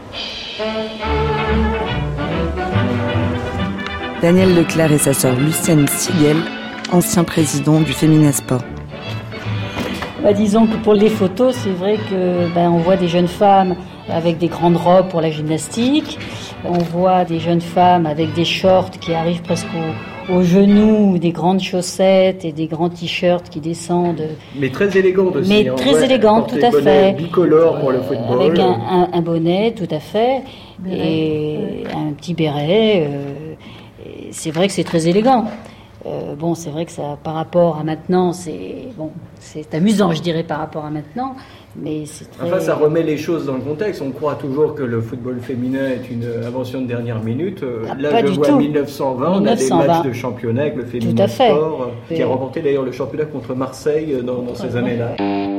Daniel Leclerc et sa sœur Lucienne Siguel, ancien président du Féminasport. Bah, disons que pour les photos, c'est vrai que ben, on voit des jeunes femmes avec des grandes robes pour la gymnastique. On voit des jeunes femmes avec des shorts qui arrivent presque aux, aux genoux, des grandes chaussettes et des grands t-shirts qui descendent. Mais très élégantes aussi. Mais très ouais, élégantes, tout à fait. Bicolore pour le football. Avec un, un, un bonnet, tout à fait, béret. Et un petit béret. Euh, et c'est vrai que c'est très élégant. Euh, bon, c'est vrai que ça, par rapport à maintenant, c'est bon, c'est amusant, je dirais, par rapport à maintenant, mais c'est très... Enfin, ça remet les choses dans le contexte. On croit toujours que le football féminin est une invention de dernière minute. Ah, Là, pas je du vois tout. mille neuf cent vingt, mille neuf cent vingt. On a des matchs de championnat avec le Féminasport, qui a remporté d'ailleurs le championnat contre Marseille dans, dans ces années-là.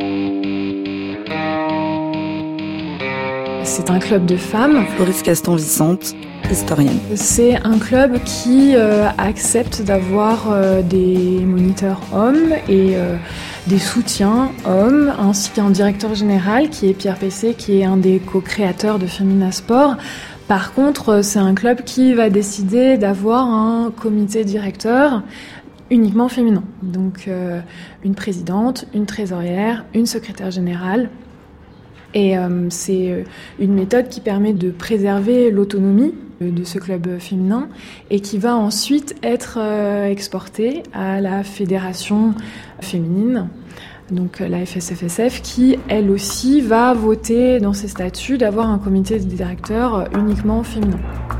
C'est un club de femmes. Floris Caston-Vicente, historienne. C'est un club qui euh, accepte d'avoir euh, des moniteurs hommes et euh, des soutiens hommes, ainsi qu'un directeur général qui est Pierre Pessé, qui est un des co-créateurs de Féminasport. Par contre, c'est un club qui va décider d'avoir un comité directeur uniquement féminin. Donc euh, une présidente, une trésorière, une secrétaire générale. Et euh, c'est une méthode qui permet de préserver l'autonomie de ce club féminin et qui va ensuite être euh, exportée à la fédération féminine, donc la F S F S F, qui elle aussi va voter dans ses statuts d'avoir un comité de directeurs uniquement féminin.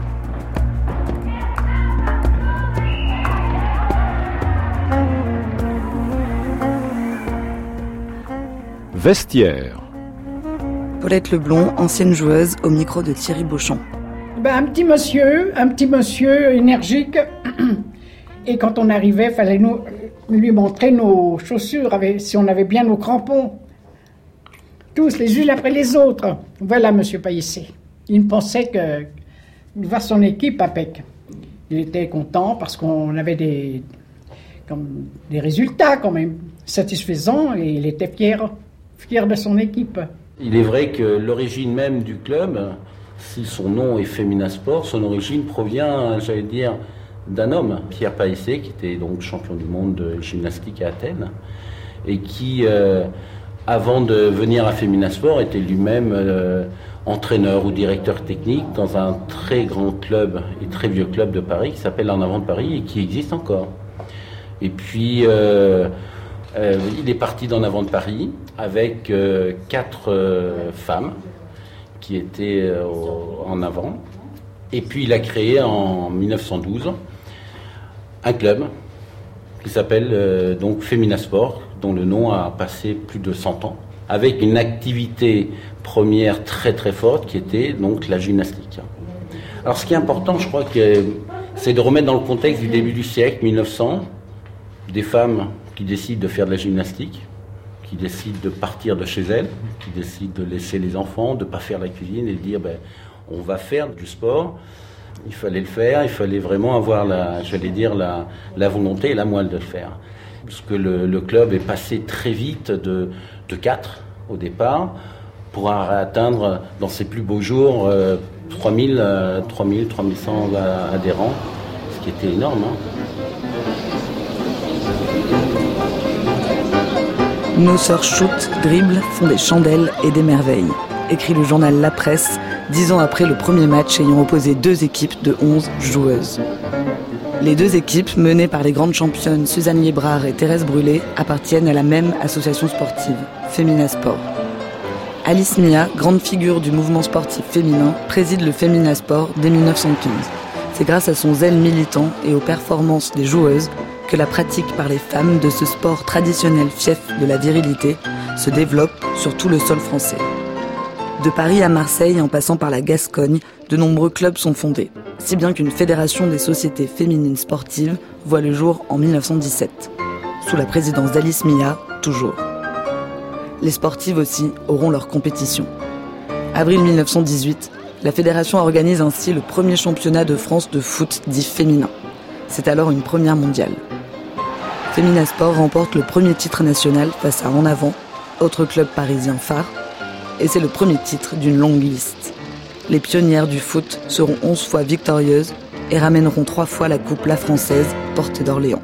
Vestiaire. Paulette Leblond, ancienne joueuse, au micro de Thierry Beauchamp. Ben, un petit monsieur, un petit monsieur énergique. Et quand on arrivait, il fallait nous, lui montrer nos chaussures, avec, si on avait bien nos crampons. Tous, les unes après les autres. Voilà, monsieur Paillissé. Il pensait que il va son équipe à Pec. Il était content parce qu'on avait des, comme, des résultats quand même satisfaisants et il était fier, fier de son équipe. Il est vrai que l'origine même du club, si son nom est Féminasport, son origine provient, j'allais dire, d'un homme, Pierre Paillissé, qui était donc champion du monde de gymnastique à Athènes, et qui, euh, avant de venir à Féminasport, était lui-même euh, entraîneur ou directeur technique dans un très grand club et très vieux club de Paris qui s'appelle En Avant de Paris et qui existe encore. Et puis... Euh, Euh, il est parti d'En Avant de Paris avec euh, quatre euh, femmes qui étaient euh, en avant. Et puis il a créé en mille neuf cent douze un club qui s'appelle euh, donc Féminasport, dont le nom a passé plus de cent ans, avec une activité première très très forte qui était donc la gymnastique. Alors ce qui est important, je crois que c'est de remettre dans le contexte du début du siècle, mille neuf cents, des femmes qui décident de faire de la gymnastique, qui décident de partir de chez elles, qui décident de laisser les enfants, de ne pas faire la cuisine et de dire ben, on va faire du sport. Il fallait le faire, il fallait vraiment avoir la, j'allais dire, la, la volonté et la moelle de le faire. Parce que le, le club est passé très vite de, de quatre au départ pour atteindre dans ses plus beaux jours euh, trois mille, euh, trois mille, trois mille cent adhérents, ce qui était énorme. Hein. Nos sœurs shootent, dribblent, font des chandelles et des merveilles, écrit le journal La Presse, dix ans après le premier match ayant opposé deux équipes de onze joueuses. Les deux équipes, menées par les grandes championnes Suzanne Liébrard et Thérèse Brûlé, appartiennent à la même association sportive, Femina Sport. Alice Mia, grande figure du mouvement sportif féminin, préside le Femina Sport dès mille neuf cent quinze. C'est grâce à son zèle militant et aux performances des joueuses que la pratique par les femmes de ce sport traditionnel fief de la virilité se développe sur tout le sol français. De Paris à Marseille, en passant par la Gascogne, de nombreux clubs sont fondés, si bien qu'une fédération des sociétés féminines sportives voit le jour en mille neuf cent dix-sept, sous la présidence d'Alice Mia, toujours. Les sportives aussi auront leur compétition. Avril mille neuf cent dix-huit, la fédération organise ainsi le premier championnat de France de foot dit féminin. C'est alors une première mondiale. Femina Sport remporte le premier titre national face à En Avant, autre club parisien phare, et c'est le premier titre d'une longue liste. Les pionnières du foot seront onze fois victorieuses et ramèneront trois fois la coupe La Française, portée d'Orléans.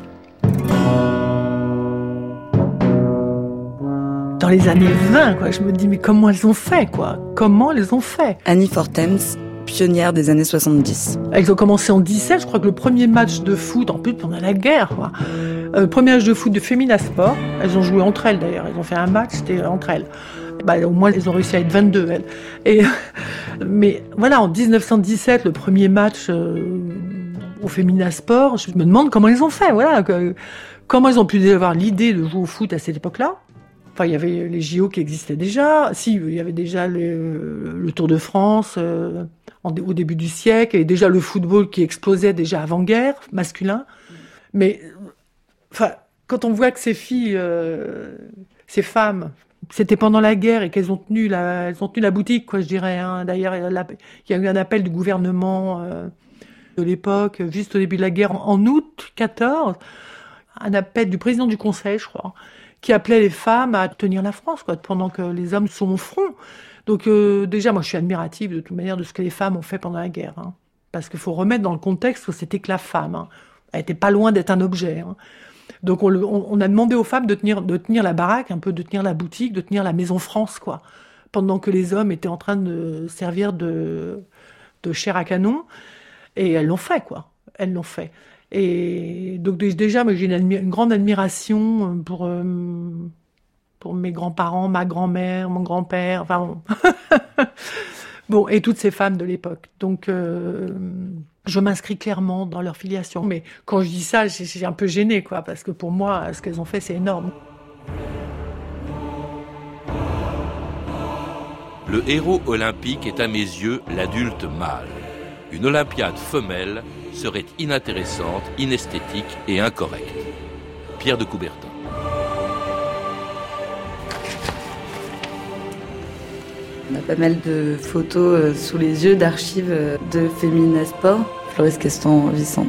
Dans les années vingt, quoi, je me dis, mais comment elles ont fait, quoi? Comment elles ont fait? Annie Fortens, pionnière des années soixante-dix. Elles ont commencé en dix-sept, je crois que le premier match de foot, en plus pendant la guerre, quoi. Euh, premier match de foot de Femina Sport, elles ont joué entre elles d'ailleurs, elles ont fait un match, c'était entre elles. Bah, au moins, elles ont réussi à être vingt-deux, elles. Et, mais voilà, en dix-neuf cent dix-sept, le premier match euh, au Femina Sport, je me demande comment ils ont fait, voilà. Que, comment ils ont pu avoir l'idée de jouer au foot à cette époque-là. Enfin, il y avait les J O qui existaient déjà. Si, il y avait déjà le, le Tour de France euh, en, au début du siècle, et déjà le football qui explosait déjà avant-guerre, masculin. Mais, enfin, quand on voit que ces filles, euh, ces femmes, c'était pendant la guerre et qu'elles ont tenu la, elles ont tenu la boutique, quoi, je dirais. Hein. D'ailleurs, il y a eu un appel du gouvernement euh, de l'époque, juste au début de la guerre, en, en août quatorze, un appel du président du Conseil, je crois, qui appelait les femmes à tenir la France, quoi, pendant que les hommes sont au front. Donc euh, déjà, moi, je suis admirative de toute manière de ce que les femmes ont fait pendant la guerre, hein, parce qu'il faut remettre dans le contexte que c'était que la femme. Hein. Elle était pas loin d'être un objet. Hein. Donc on, on, on a demandé aux femmes de tenir, de tenir la baraque, un peu de tenir la boutique, de tenir la maison France, quoi, pendant que les hommes étaient en train de servir de, de chair à canon. Et elles l'ont fait, quoi. Elles l'ont fait. Et donc déjà, moi, j'ai une, admi- une grande admiration pour, euh, pour mes grands-parents, ma grand-mère, mon grand-père, enfin bon. Bon, et toutes ces femmes de l'époque. Donc, euh, je m'inscris clairement dans leur filiation. Mais quand je dis ça, j'ai, j'ai un peu gênée, quoi, parce que pour moi, ce qu'elles ont fait, c'est énorme. Le héros olympique est à mes yeux l'adulte mâle. Une olympiade femelle serait inintéressante, inesthétique et incorrecte. Pierre de Coubertin. On a pas mal de photos sous les yeux d'archives de Femina Sport. Floris Castan-Vicente.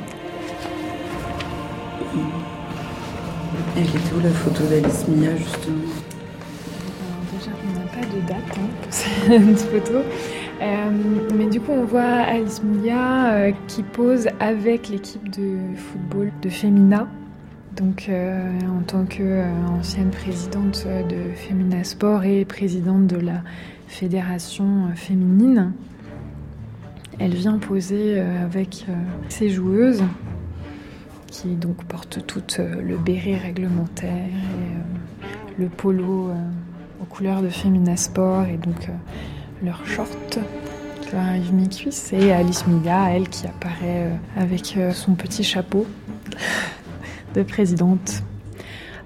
Elle était où la photo d'Alice Mia, justement? Alors déjà, on n'a pas de date hein, pour cette photo. Euh, mais du coup, on voit Alice Mia euh, qui pose avec l'équipe de football de Femina. Donc, euh, en tant qu'ancienne euh, présidente de Femina Sport et présidente de la fédération euh, féminine, elle vient poser euh, avec euh, ses joueuses qui donc portent toutes euh, le béret réglementaire et euh, le polo euh, aux couleurs de Femina Sport et donc euh, leur short qui arrive mi-cuisse, et Alice Mia, elle, qui apparaît euh, avec euh, son petit chapeau de présidente.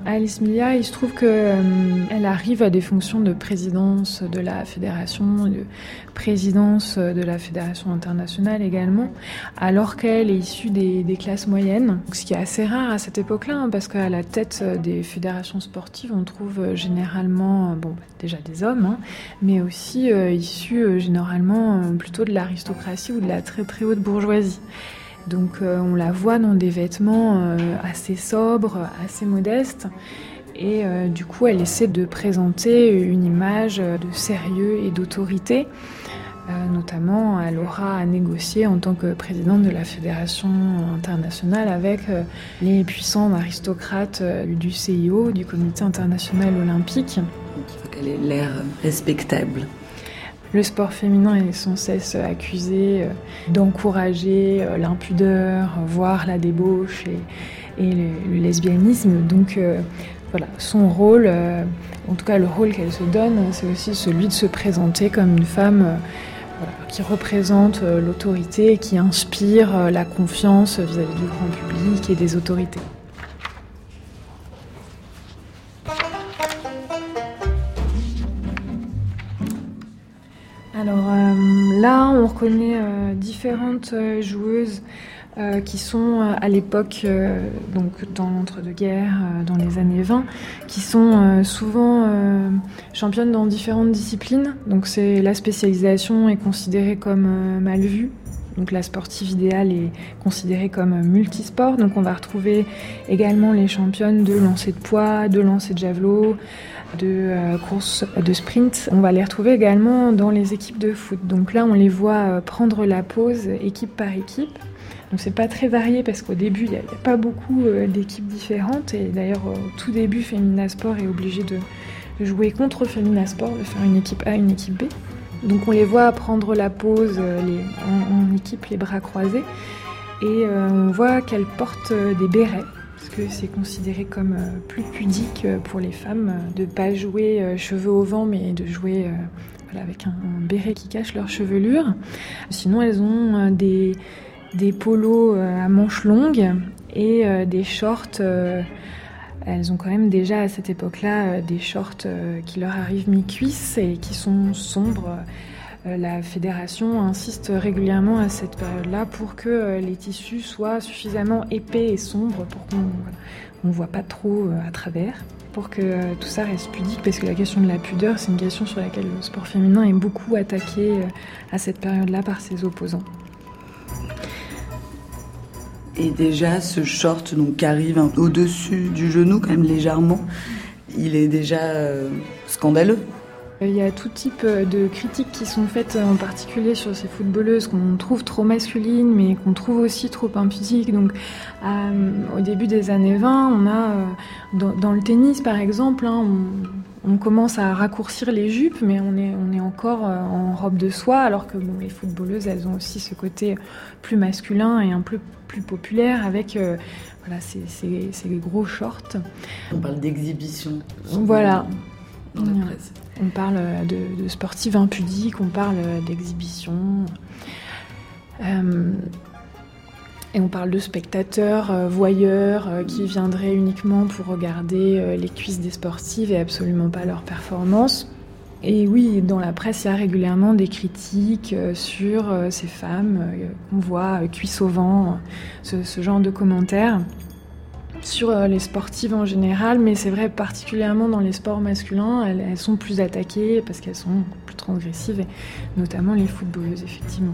Alice Milla, il se trouve qu'elle euh, arrive à des fonctions de présidence de la fédération, de présidence de la fédération internationale également, alors qu'elle est issue des, des classes moyennes, ce qui est assez rare à cette époque-là, hein, parce qu'à la tête des fédérations sportives, on trouve généralement, bon, déjà des hommes, hein, mais aussi euh, issus euh, généralement euh, plutôt de l'aristocratie ou de la très très haute bourgeoisie. Donc euh, on la voit dans des vêtements euh, assez sobres, assez modestes. Et euh, du coup, elle essaie de présenter une image de sérieux et d'autorité. Euh, notamment, elle aura à négocier en tant que présidente de la Fédération internationale avec euh, les puissants aristocrates euh, du C I O, du Comité international olympique. Donc il faut qu'elle ait l'air respectable. Le sport féminin est sans cesse accusé d'encourager l'impudeur, voire la débauche et, et le, le lesbianisme. Donc euh, voilà, son rôle, euh, en tout cas le rôle qu'elle se donne, c'est aussi celui de se présenter comme une femme euh, voilà, qui représente euh, l'autorité et qui inspire euh, la confiance vis-à-vis du grand public et des autorités. Alors euh, là, on reconnaît euh, différentes euh, joueuses euh, qui sont euh, à l'époque, euh, donc dans l'entre-deux-guerres, euh, dans les années vingt, qui sont euh, souvent euh, championnes dans différentes disciplines. Donc c'est, la spécialisation est considérée comme euh, mal vue. Donc la sportive idéale est considérée comme multisport. Donc on va retrouver également les championnes de lancer de poids, de lancer de javelot, de euh, course de sprint. On va les retrouver également dans les équipes de foot. Donc là, on les voit euh, prendre la pause équipe par équipe. Donc c'est pas très varié parce qu'au début, il n'y a, a pas beaucoup euh, d'équipes différentes. Et d'ailleurs, au tout début, Femina Sport est obligé de, de jouer contre Femina Sport, de faire une équipe A, une équipe B. Donc on les voit prendre la pause euh, les, en, en équipe, les bras croisés. Et euh, on voit qu'elles portent euh, des bérets. Parce que c'est considéré comme euh, plus pudique pour les femmes euh, de ne pas jouer euh, cheveux au vent, mais de jouer euh, voilà, avec un, un béret qui cache leur chevelure. Sinon, elles ont euh, des, des polos euh, à manches longues et euh, des shorts. Euh, elles ont quand même déjà à cette époque-là euh, des shorts euh, qui leur arrivent mi-cuisse et qui sont sombres. La fédération insiste régulièrement à cette période-là pour que les tissus soient suffisamment épais et sombres pour qu'on ne voit pas trop à travers, pour que tout ça reste pudique, parce que la question de la pudeur, c'est une question sur laquelle le sport féminin est beaucoup attaqué à cette période-là par ses opposants. Et déjà, ce short donc, qui arrive au-dessus du genou, quand même légèrement, il est déjà euh, scandaleux. Il y a tout type de critiques qui sont faites en particulier sur ces footballeuses qu'on trouve trop masculines mais qu'on trouve aussi trop impudiques. Donc euh, au début des années vingt, on a euh, dans, dans le tennis par exemple, hein, on, on commence à raccourcir les jupes mais on est, on est encore euh, en robe de soie alors que bon, les footballeuses elles ont aussi ce côté plus masculin et un peu plus populaire avec euh, voilà, ces, ces, ces gros shorts. On parle d'exhibition. Voilà. Dans la presse. On parle de, de sportives impudiques, on parle d'exhibition, euh, et on parle de spectateurs, euh, voyeurs, euh, qui viendraient uniquement pour regarder euh, les cuisses des sportives et absolument pas leur performance. Et oui, dans la presse, il y a régulièrement des critiques euh, sur euh, ces femmes euh, qu'on voit euh, cuisses au vent, euh, ce, ce genre de commentaires. Sur les sportives en général, mais c'est vrai particulièrement dans les sports masculins, elles, elles sont plus attaquées parce qu'elles sont plus transgressives, et notamment les footballeuses, effectivement.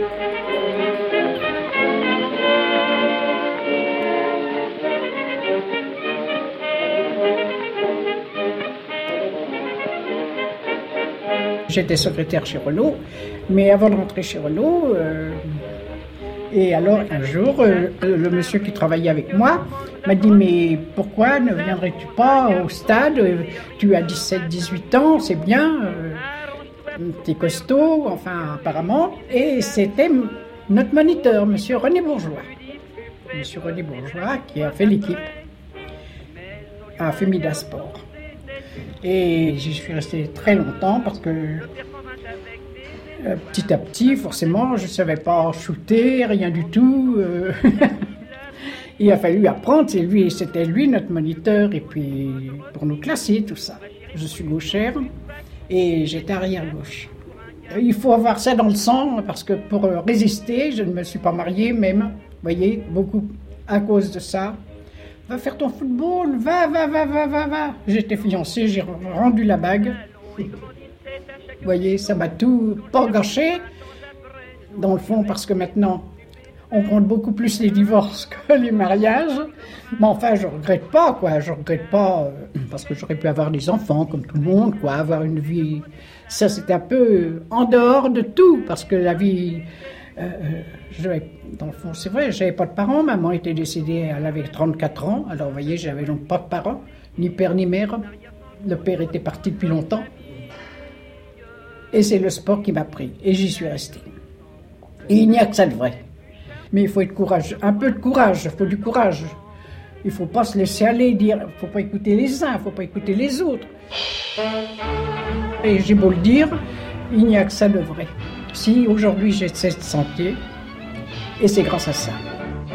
J'étais secrétaire chez Renault, mais avant de rentrer chez Renault, euh, et alors un jour, euh, le monsieur qui travaillait avec moi m'a dit « Mais pourquoi ne viendrais-tu pas au stade? Tu as dix-sept dix-huit ans, c'est bien, euh, t'es costaud, enfin apparemment. » Et c'était notre moniteur, monsieur René Bourgeois. Monsieur René Bourgeois qui a fait l'équipe à Femina Sport. Et j'y suis restée très longtemps parce que euh, petit à petit, forcément, je ne savais pas shooter, rien du tout. Euh Il a fallu apprendre, c'est lui, c'était lui notre moniteur, et puis pour nous classer, tout ça. Je suis gauchère et j'étais arrière-gauche. Il faut avoir ça dans le sang, parce que pour résister, je ne me suis pas mariée même, vous voyez, beaucoup à cause de ça. Va faire ton football, va, va, va, va, va, va. J'étais fiancée, j'ai rendu la bague. Vous voyez, ça m'a tout pas gâché, dans le fond, parce que maintenant, on compte beaucoup plus les divorces que les mariages. Mais enfin, je regrette pas, quoi. Je regrette pas, euh, parce que j'aurais pu avoir des enfants, comme tout le monde, quoi. Avoir une vie... Ça, c'était un peu en dehors de tout, parce que la vie... Euh, je, dans le fond, c'est vrai, j'avais pas de parents. Maman était décédée, elle avait trente-quatre ans. Alors, vous voyez, j'avais donc pas de parents, ni père ni mère. Le père était parti depuis longtemps. Et c'est le sport qui m'a pris. Et j'y suis restée. Et il n'y a que ça de vrai. Mais il faut être courageux, un peu de courage, il faut du courage. Il ne faut pas se laisser aller, dire, il ne faut pas écouter les uns, il ne faut pas écouter les autres. Et j'ai beau le dire, il n'y a que ça de vrai. Si aujourd'hui j'ai cette santé, et c'est grâce à ça.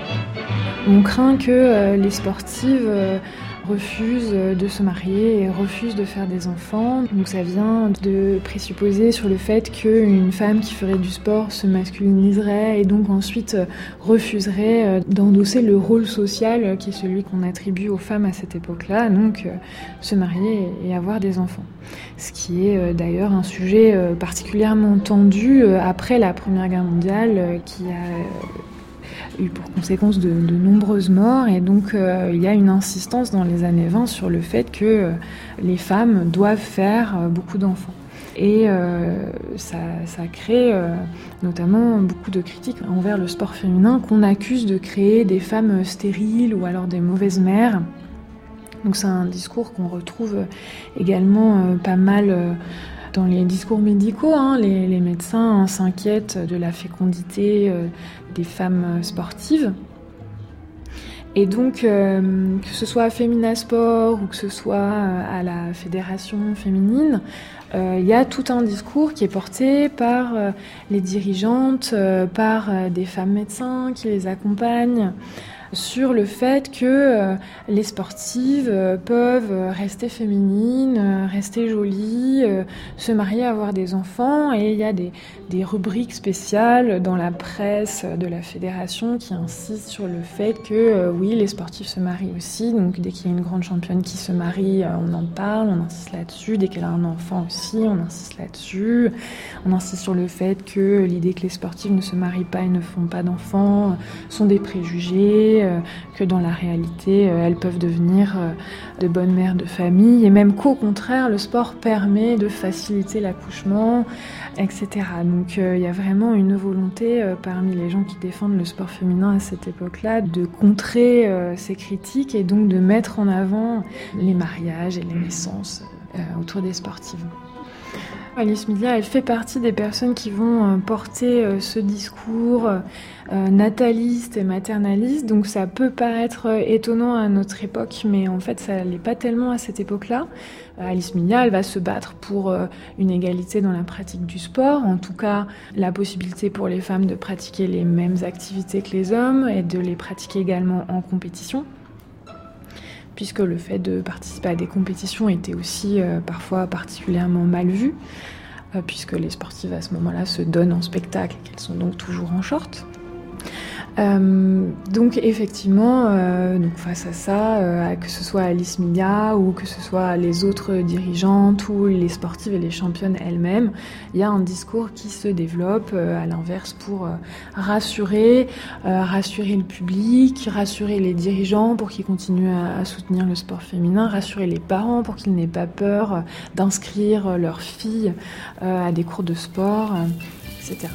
On craint que euh, les sportives euh, refusent de se marier et refusent de faire des enfants. Donc ça vient de présupposer sur le fait qu'une femme qui ferait du sport se masculiniserait et donc ensuite refuserait d'endosser le rôle social qui est celui qu'on attribue aux femmes à cette époque-là, donc se marier et avoir des enfants. Ce qui est d'ailleurs un sujet particulièrement tendu après la Première Guerre mondiale qui a eu pour conséquence de, de nombreuses morts, et donc euh, il y a une insistance dans les années vingt sur le fait que euh, les femmes doivent faire euh, beaucoup d'enfants. Et euh, ça, ça crée euh, notamment beaucoup de critiques envers le sport féminin, qu'on accuse de créer des femmes stériles ou alors des mauvaises mères. Donc c'est un discours qu'on retrouve également euh, pas mal euh, dans les discours médicaux. Hein. Les, les médecins hein, s'inquiètent de la fécondité euh, des femmes sportives. Et donc, euh, que ce soit à Féminasport ou que ce soit à la Fédération féminine, euh, il y a tout un discours qui est porté par euh, les dirigeantes, euh, par euh, des femmes médecins qui les accompagnent, sur le fait que euh, les sportives euh, peuvent rester féminines, euh, rester jolies, euh, se marier, avoir des enfants, et il y a des, des rubriques spéciales dans la presse de la fédération qui insistent sur le fait que euh, oui, les sportifs se marient aussi, donc dès qu'il y a une grande championne qui se marie, euh, on en parle, on insiste là-dessus, dès qu'elle a un enfant aussi, on insiste là-dessus, on insiste sur le fait que l'idée que les sportifs ne se marient pas et ne font pas d'enfants euh, sont des préjugés, que dans la réalité, elles peuvent devenir de bonnes mères de famille, et même qu'au contraire, le sport permet de faciliter l'accouchement, et cetera. Donc il y a vraiment une volonté parmi les gens qui défendent le sport féminin à cette époque-là de contrer ces critiques et donc de mettre en avant les mariages et les naissances autour des sportives. Alice Milia, elle fait partie des personnes qui vont porter ce discours nataliste et maternaliste, donc ça peut paraître étonnant à notre époque, mais en fait ça l'est pas tellement à cette époque-là. Alice Milia, elle va se battre pour une égalité dans la pratique du sport, en tout cas la possibilité pour les femmes de pratiquer les mêmes activités que les hommes et de les pratiquer également en compétition, puisque le fait de participer à des compétitions était aussi euh, parfois particulièrement mal vu, euh, puisque les sportives à ce moment-là se donnent en spectacle et qu'elles sont donc toujours en short. Euh, donc effectivement, euh, donc face à ça, euh, que ce soit Alice Milia ou que ce soit les autres dirigeantes ou les sportives et les championnes elles-mêmes, il y a un discours qui se développe euh, à l'inverse pour euh, rassurer, euh, rassurer le public, rassurer les dirigeants pour qu'ils continuent à, à soutenir le sport féminin, rassurer les parents pour qu'ils n'aient pas peur euh, d'inscrire euh, leurs filles euh, à des cours de sport, euh, et cetera.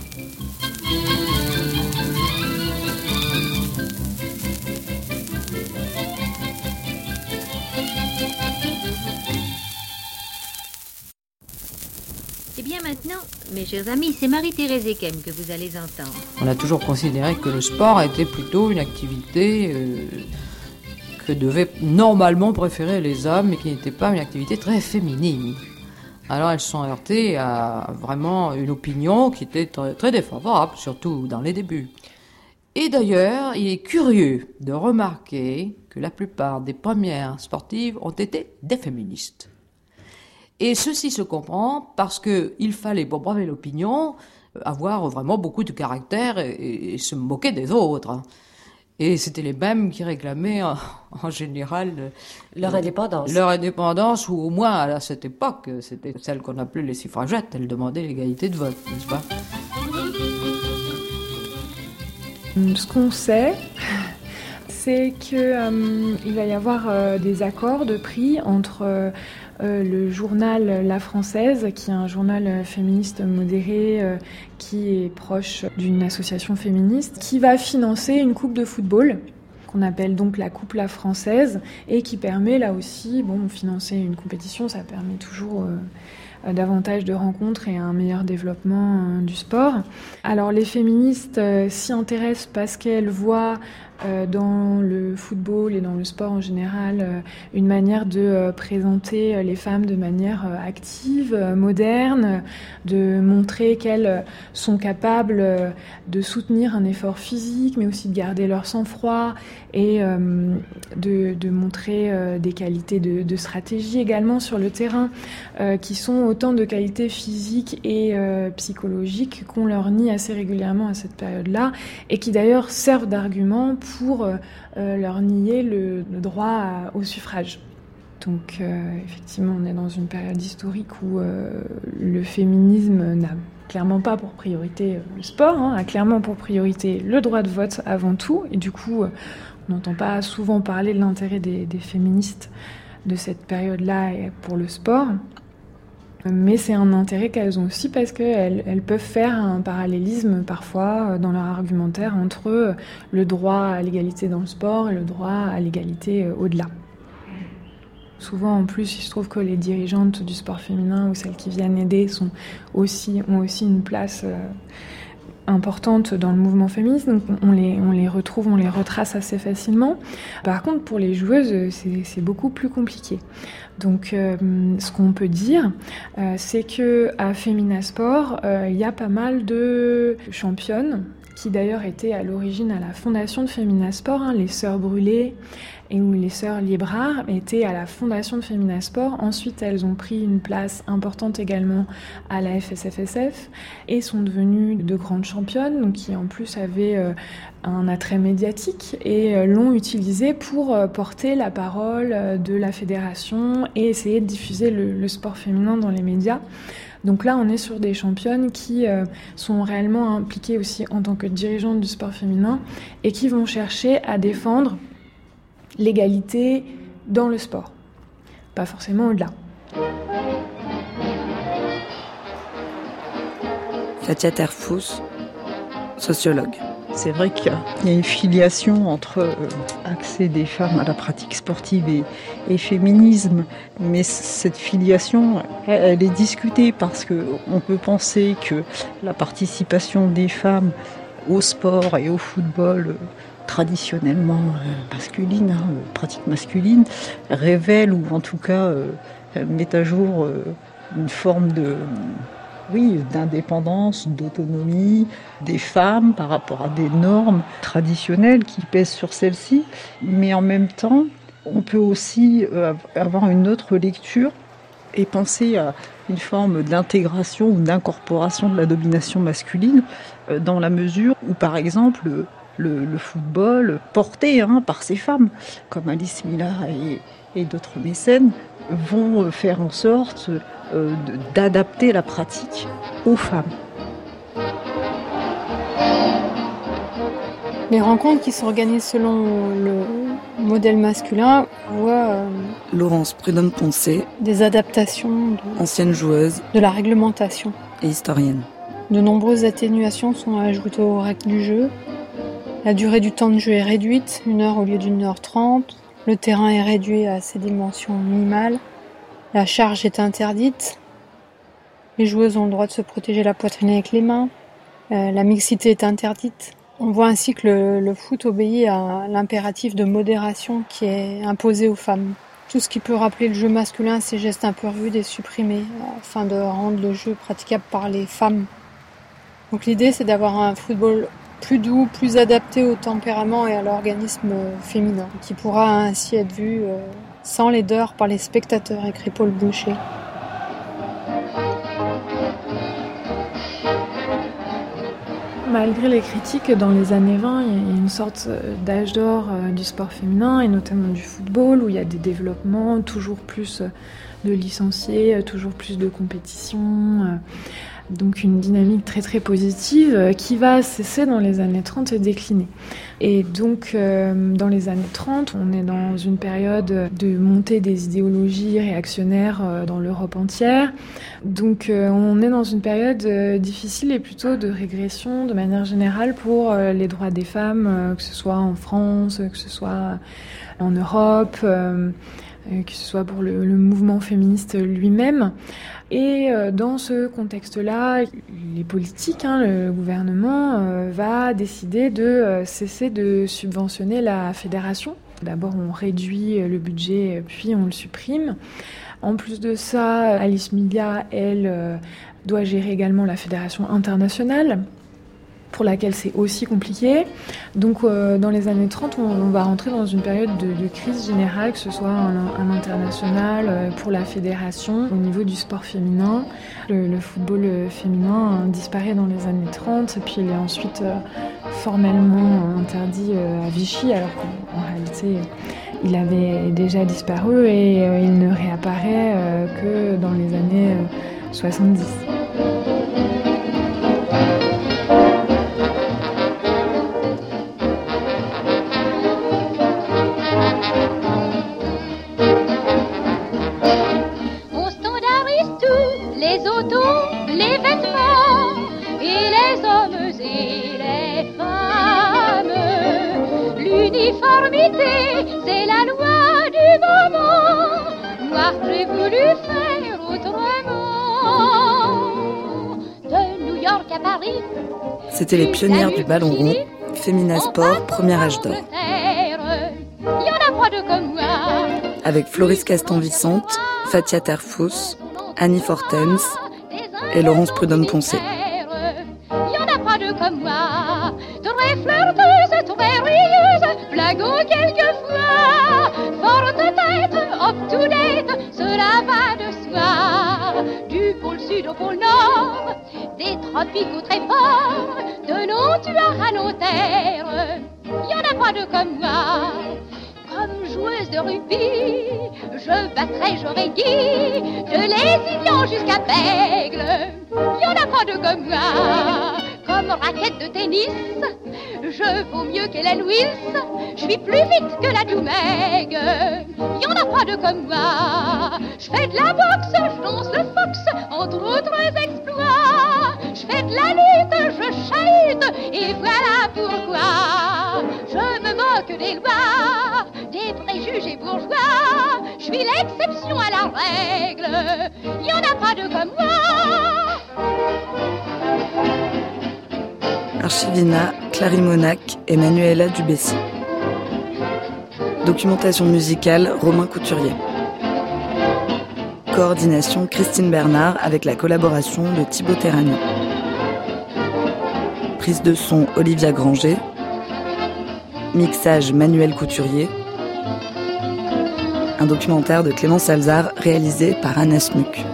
Et bien maintenant, mes chers amis, c'est Marie-Thérèse Ekem que vous allez entendre. On a toujours considéré que le sport était plutôt une activité euh, que devaient normalement préférer les hommes, mais qui n'était pas une activité très féminine. Alors elles se sont heurtées à vraiment une opinion qui était très, très défavorable, surtout dans les débuts. Et d'ailleurs, il est curieux de remarquer que la plupart des premières sportives ont été des féministes. Et ceci se comprend parce qu'il fallait, pour braver l'opinion, avoir vraiment beaucoup de caractère et, et se moquer des autres. Et c'était les mêmes qui réclamaient en, en général leur indépendance. Leur indépendance, ou au moins à cette époque, c'était celle qu'on appelait les suffragettes. Elles demandaient l'égalité de vote, n'est-ce pas ? Ce qu'on sait, c'est qu'il euh, va y avoir euh, des accords de prix entre euh, le journal La Française, qui est un journal féministe modéré euh, qui est proche d'une association féministe, qui va financer une coupe de football qu'on appelle donc la Coupe La Française et qui permet là aussi, bon, financer une compétition, ça permet toujours euh, davantage de rencontres et un meilleur développement euh, du sport. Alors les féministes euh, s'y intéressent parce qu'elles voient euh, dans le football et dans le sport en général euh, une manière de euh, présenter les femmes de manière euh, active, euh, moderne, de montrer qu'elles sont capables euh, de soutenir un effort physique mais aussi de garder leur sang-froid et euh, de, de montrer euh, des qualités de, de stratégie également sur le terrain euh, qui sont autant de qualités physiques et euh, psychologiques qu'on leur nie assez régulièrement à cette période-là et qui d'ailleurs servent d'argument pour euh, leur nier le, le droit à, au suffrage. Donc euh, effectivement, on est dans une période historique où euh, le féminisme n'a clairement pas pour priorité le sport, hein, a clairement pour priorité le droit de vote avant tout, et du coup, euh, on n'entend pas souvent parler de l'intérêt des, des féministes de cette période-là pour le sport. Mais c'est un intérêt qu'elles ont aussi parce qu'elles elles peuvent faire un parallélisme parfois dans leur argumentaire entre le droit à l'égalité dans le sport et le droit à l'égalité au-delà. Souvent, en plus, il se trouve que les dirigeantes du sport féminin ou celles qui viennent aider sont aussi, ont aussi une place euh, importante dans le mouvement féministe, donc on les, on les retrouve, on les retrace assez facilement. Par contre, pour les joueuses, c'est, c'est beaucoup plus compliqué. Donc, euh, ce qu'on peut dire, euh, c'est qu'à Femina Sport, euh, il y a pas mal de championnes qui d'ailleurs étaient à l'origine à la fondation de Femina Sport, hein, les sœurs Brûlé et où les sœurs Liébrard étaient à la fondation de Femina Sport. Ensuite, elles ont pris une place importante également à la F S F S F et sont devenues de grandes championnes, donc qui en plus avaient euh, un attrait médiatique et euh, l'ont utilisé pour euh, porter la parole euh, de la fédération et essayer de diffuser le, le sport féminin dans les médias. Donc là, on est sur des championnes qui euh, sont réellement impliquées aussi en tant que dirigeantes du sport féminin et qui vont chercher à défendre l'égalité dans le sport, pas forcément au-delà. Fatia Terfous, sociologue. C'est vrai qu'il y a une filiation entre euh, accès des femmes à la pratique sportive et, et féminisme, mais cette filiation, elle, elle est discutée parce qu'on peut penser que la participation des femmes au sport et au football euh, traditionnellement euh, masculine, hein, pratique masculine, révèle ou en tout cas euh, met à jour euh, une forme de... oui, d'indépendance, d'autonomie des femmes par rapport à des normes traditionnelles qui pèsent sur celles-ci. Mais en même temps, on peut aussi avoir une autre lecture et penser à une forme d'intégration ou d'incorporation de la domination masculine dans la mesure où, par exemple, le, le football porté hein, par ces femmes, comme Alice Mila et, et d'autres mécènes, vont faire en sorte euh, de, d'adapter la pratique aux femmes. Les rencontres qui s'organisent selon le modèle masculin voient euh, Laurence Prudhomme-Poncé, des adaptations, de, ancienne joueuse, de la réglementation et historienne. De nombreuses atténuations sont ajoutées aux règles du jeu. La durée du temps de jeu est réduite, une heure au lieu d'une heure trente. Le terrain est réduit à ses dimensions minimales. La charge est interdite. Les joueuses ont le droit de se protéger la poitrine avec les mains. Euh, la mixité est interdite. On voit ainsi que le, le foot obéit à l'impératif de modération qui est imposé aux femmes. Tout ce qui peut rappeler le jeu masculin, ces gestes un peu rudes est supprimé afin de rendre le jeu praticable par les femmes. Donc l'idée, c'est d'avoir un football plus doux, plus adapté au tempérament et à l'organisme féminin, qui pourra ainsi être vu euh, sans laideur par les spectateurs, écrit Paul Boucher. Malgré les critiques, dans les années vingt, il y a une sorte d'âge d'or du sport féminin, et notamment du football, où il y a des développements, toujours plus de licenciés, toujours plus de compétitions. Donc une dynamique très très positive qui va cesser dans les années trente et décliner. Et donc euh, dans les années trente, on est dans une période de montée des idéologies réactionnaires euh, dans l'Europe entière. Donc euh, on est dans une période euh, difficile et plutôt de régression de manière générale pour euh, les droits des femmes, euh, que ce soit en France, que ce soit en Europe, euh, que ce soit pour le, le mouvement féministe lui-même. Et dans ce contexte-là, les politiques, hein, le gouvernement euh, va décider de euh, cesser de subventionner la fédération. D'abord, on réduit le budget, puis on le supprime. En plus de ça, Alice Milia, elle, euh, doit gérer également la fédération internationale, pour laquelle c'est aussi compliqué. Donc euh, dans les années trente, on, on va rentrer dans une période de, de crise générale, que ce soit un, un international euh, pour la fédération au niveau du sport féminin. Le, le football féminin hein, disparaît dans les années trente, et puis il est ensuite euh, formellement interdit euh, à Vichy, alors qu'en en réalité il avait déjà disparu, et euh, il ne réapparaît euh, que dans les années euh, soixante-dix. C'est la loi du moment. Moi, j'ai voulu faire autrement. De New York à Paris. C'était les pionnières du ballon rond, Femina Sport, premier âge d'or. Il y en a pas de comme moi. Avec Floris Castan-Vicente, Fatia Terfous, Annie Fortens et Laurence Prudhomme-Poncé. Il y en a pas de comme moi. Très flirteuse, très rieuse, blaguant quelquefois. Forte tête, up to date, cela va de soi. Du pôle sud au pôle nord, des tropiques au très fort, de nos tueurs à nos terres. Il y en a pas de comme moi. Comme joueuse de rugby, je battrai, j'aurai Guy, de Lézignan jusqu'à Bègle. Il y en a pas de comme moi. Comme raquette de tennis, je vaux mieux qu'Hélène Wills. Je suis plus vite que la Doumègue. Y en a pas de comme moi. Je fais de la boxe, je lance le fox, entre autres exploits. Je fais de la lutte, je chahute, et voilà pourquoi. Je me moque des lois, des préjugés bourgeois. Je suis l'exception à la règle. Y en a pas de comme moi. Archivina, Clary Monac et Manuela Dubessy. Documentation musicale, Romain Couturier. Coordination, Christine Bernard, avec la collaboration de Thibaut Terrani. Prise de son, Olivia Granger. Mixage, Manuel Couturier. Un documentaire de Clément Salzar, réalisé par Anna Smuck.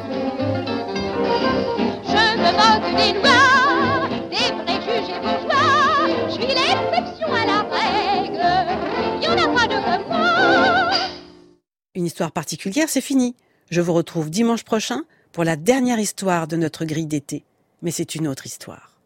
Je me moque des lois, des préjugés bourgeois. Je suis l'exception à la règle. Y en a pas de comme moi. Une histoire particulière, c'est fini. Je vous retrouve dimanche prochain pour la dernière histoire de notre grille d'été. Mais c'est une autre histoire.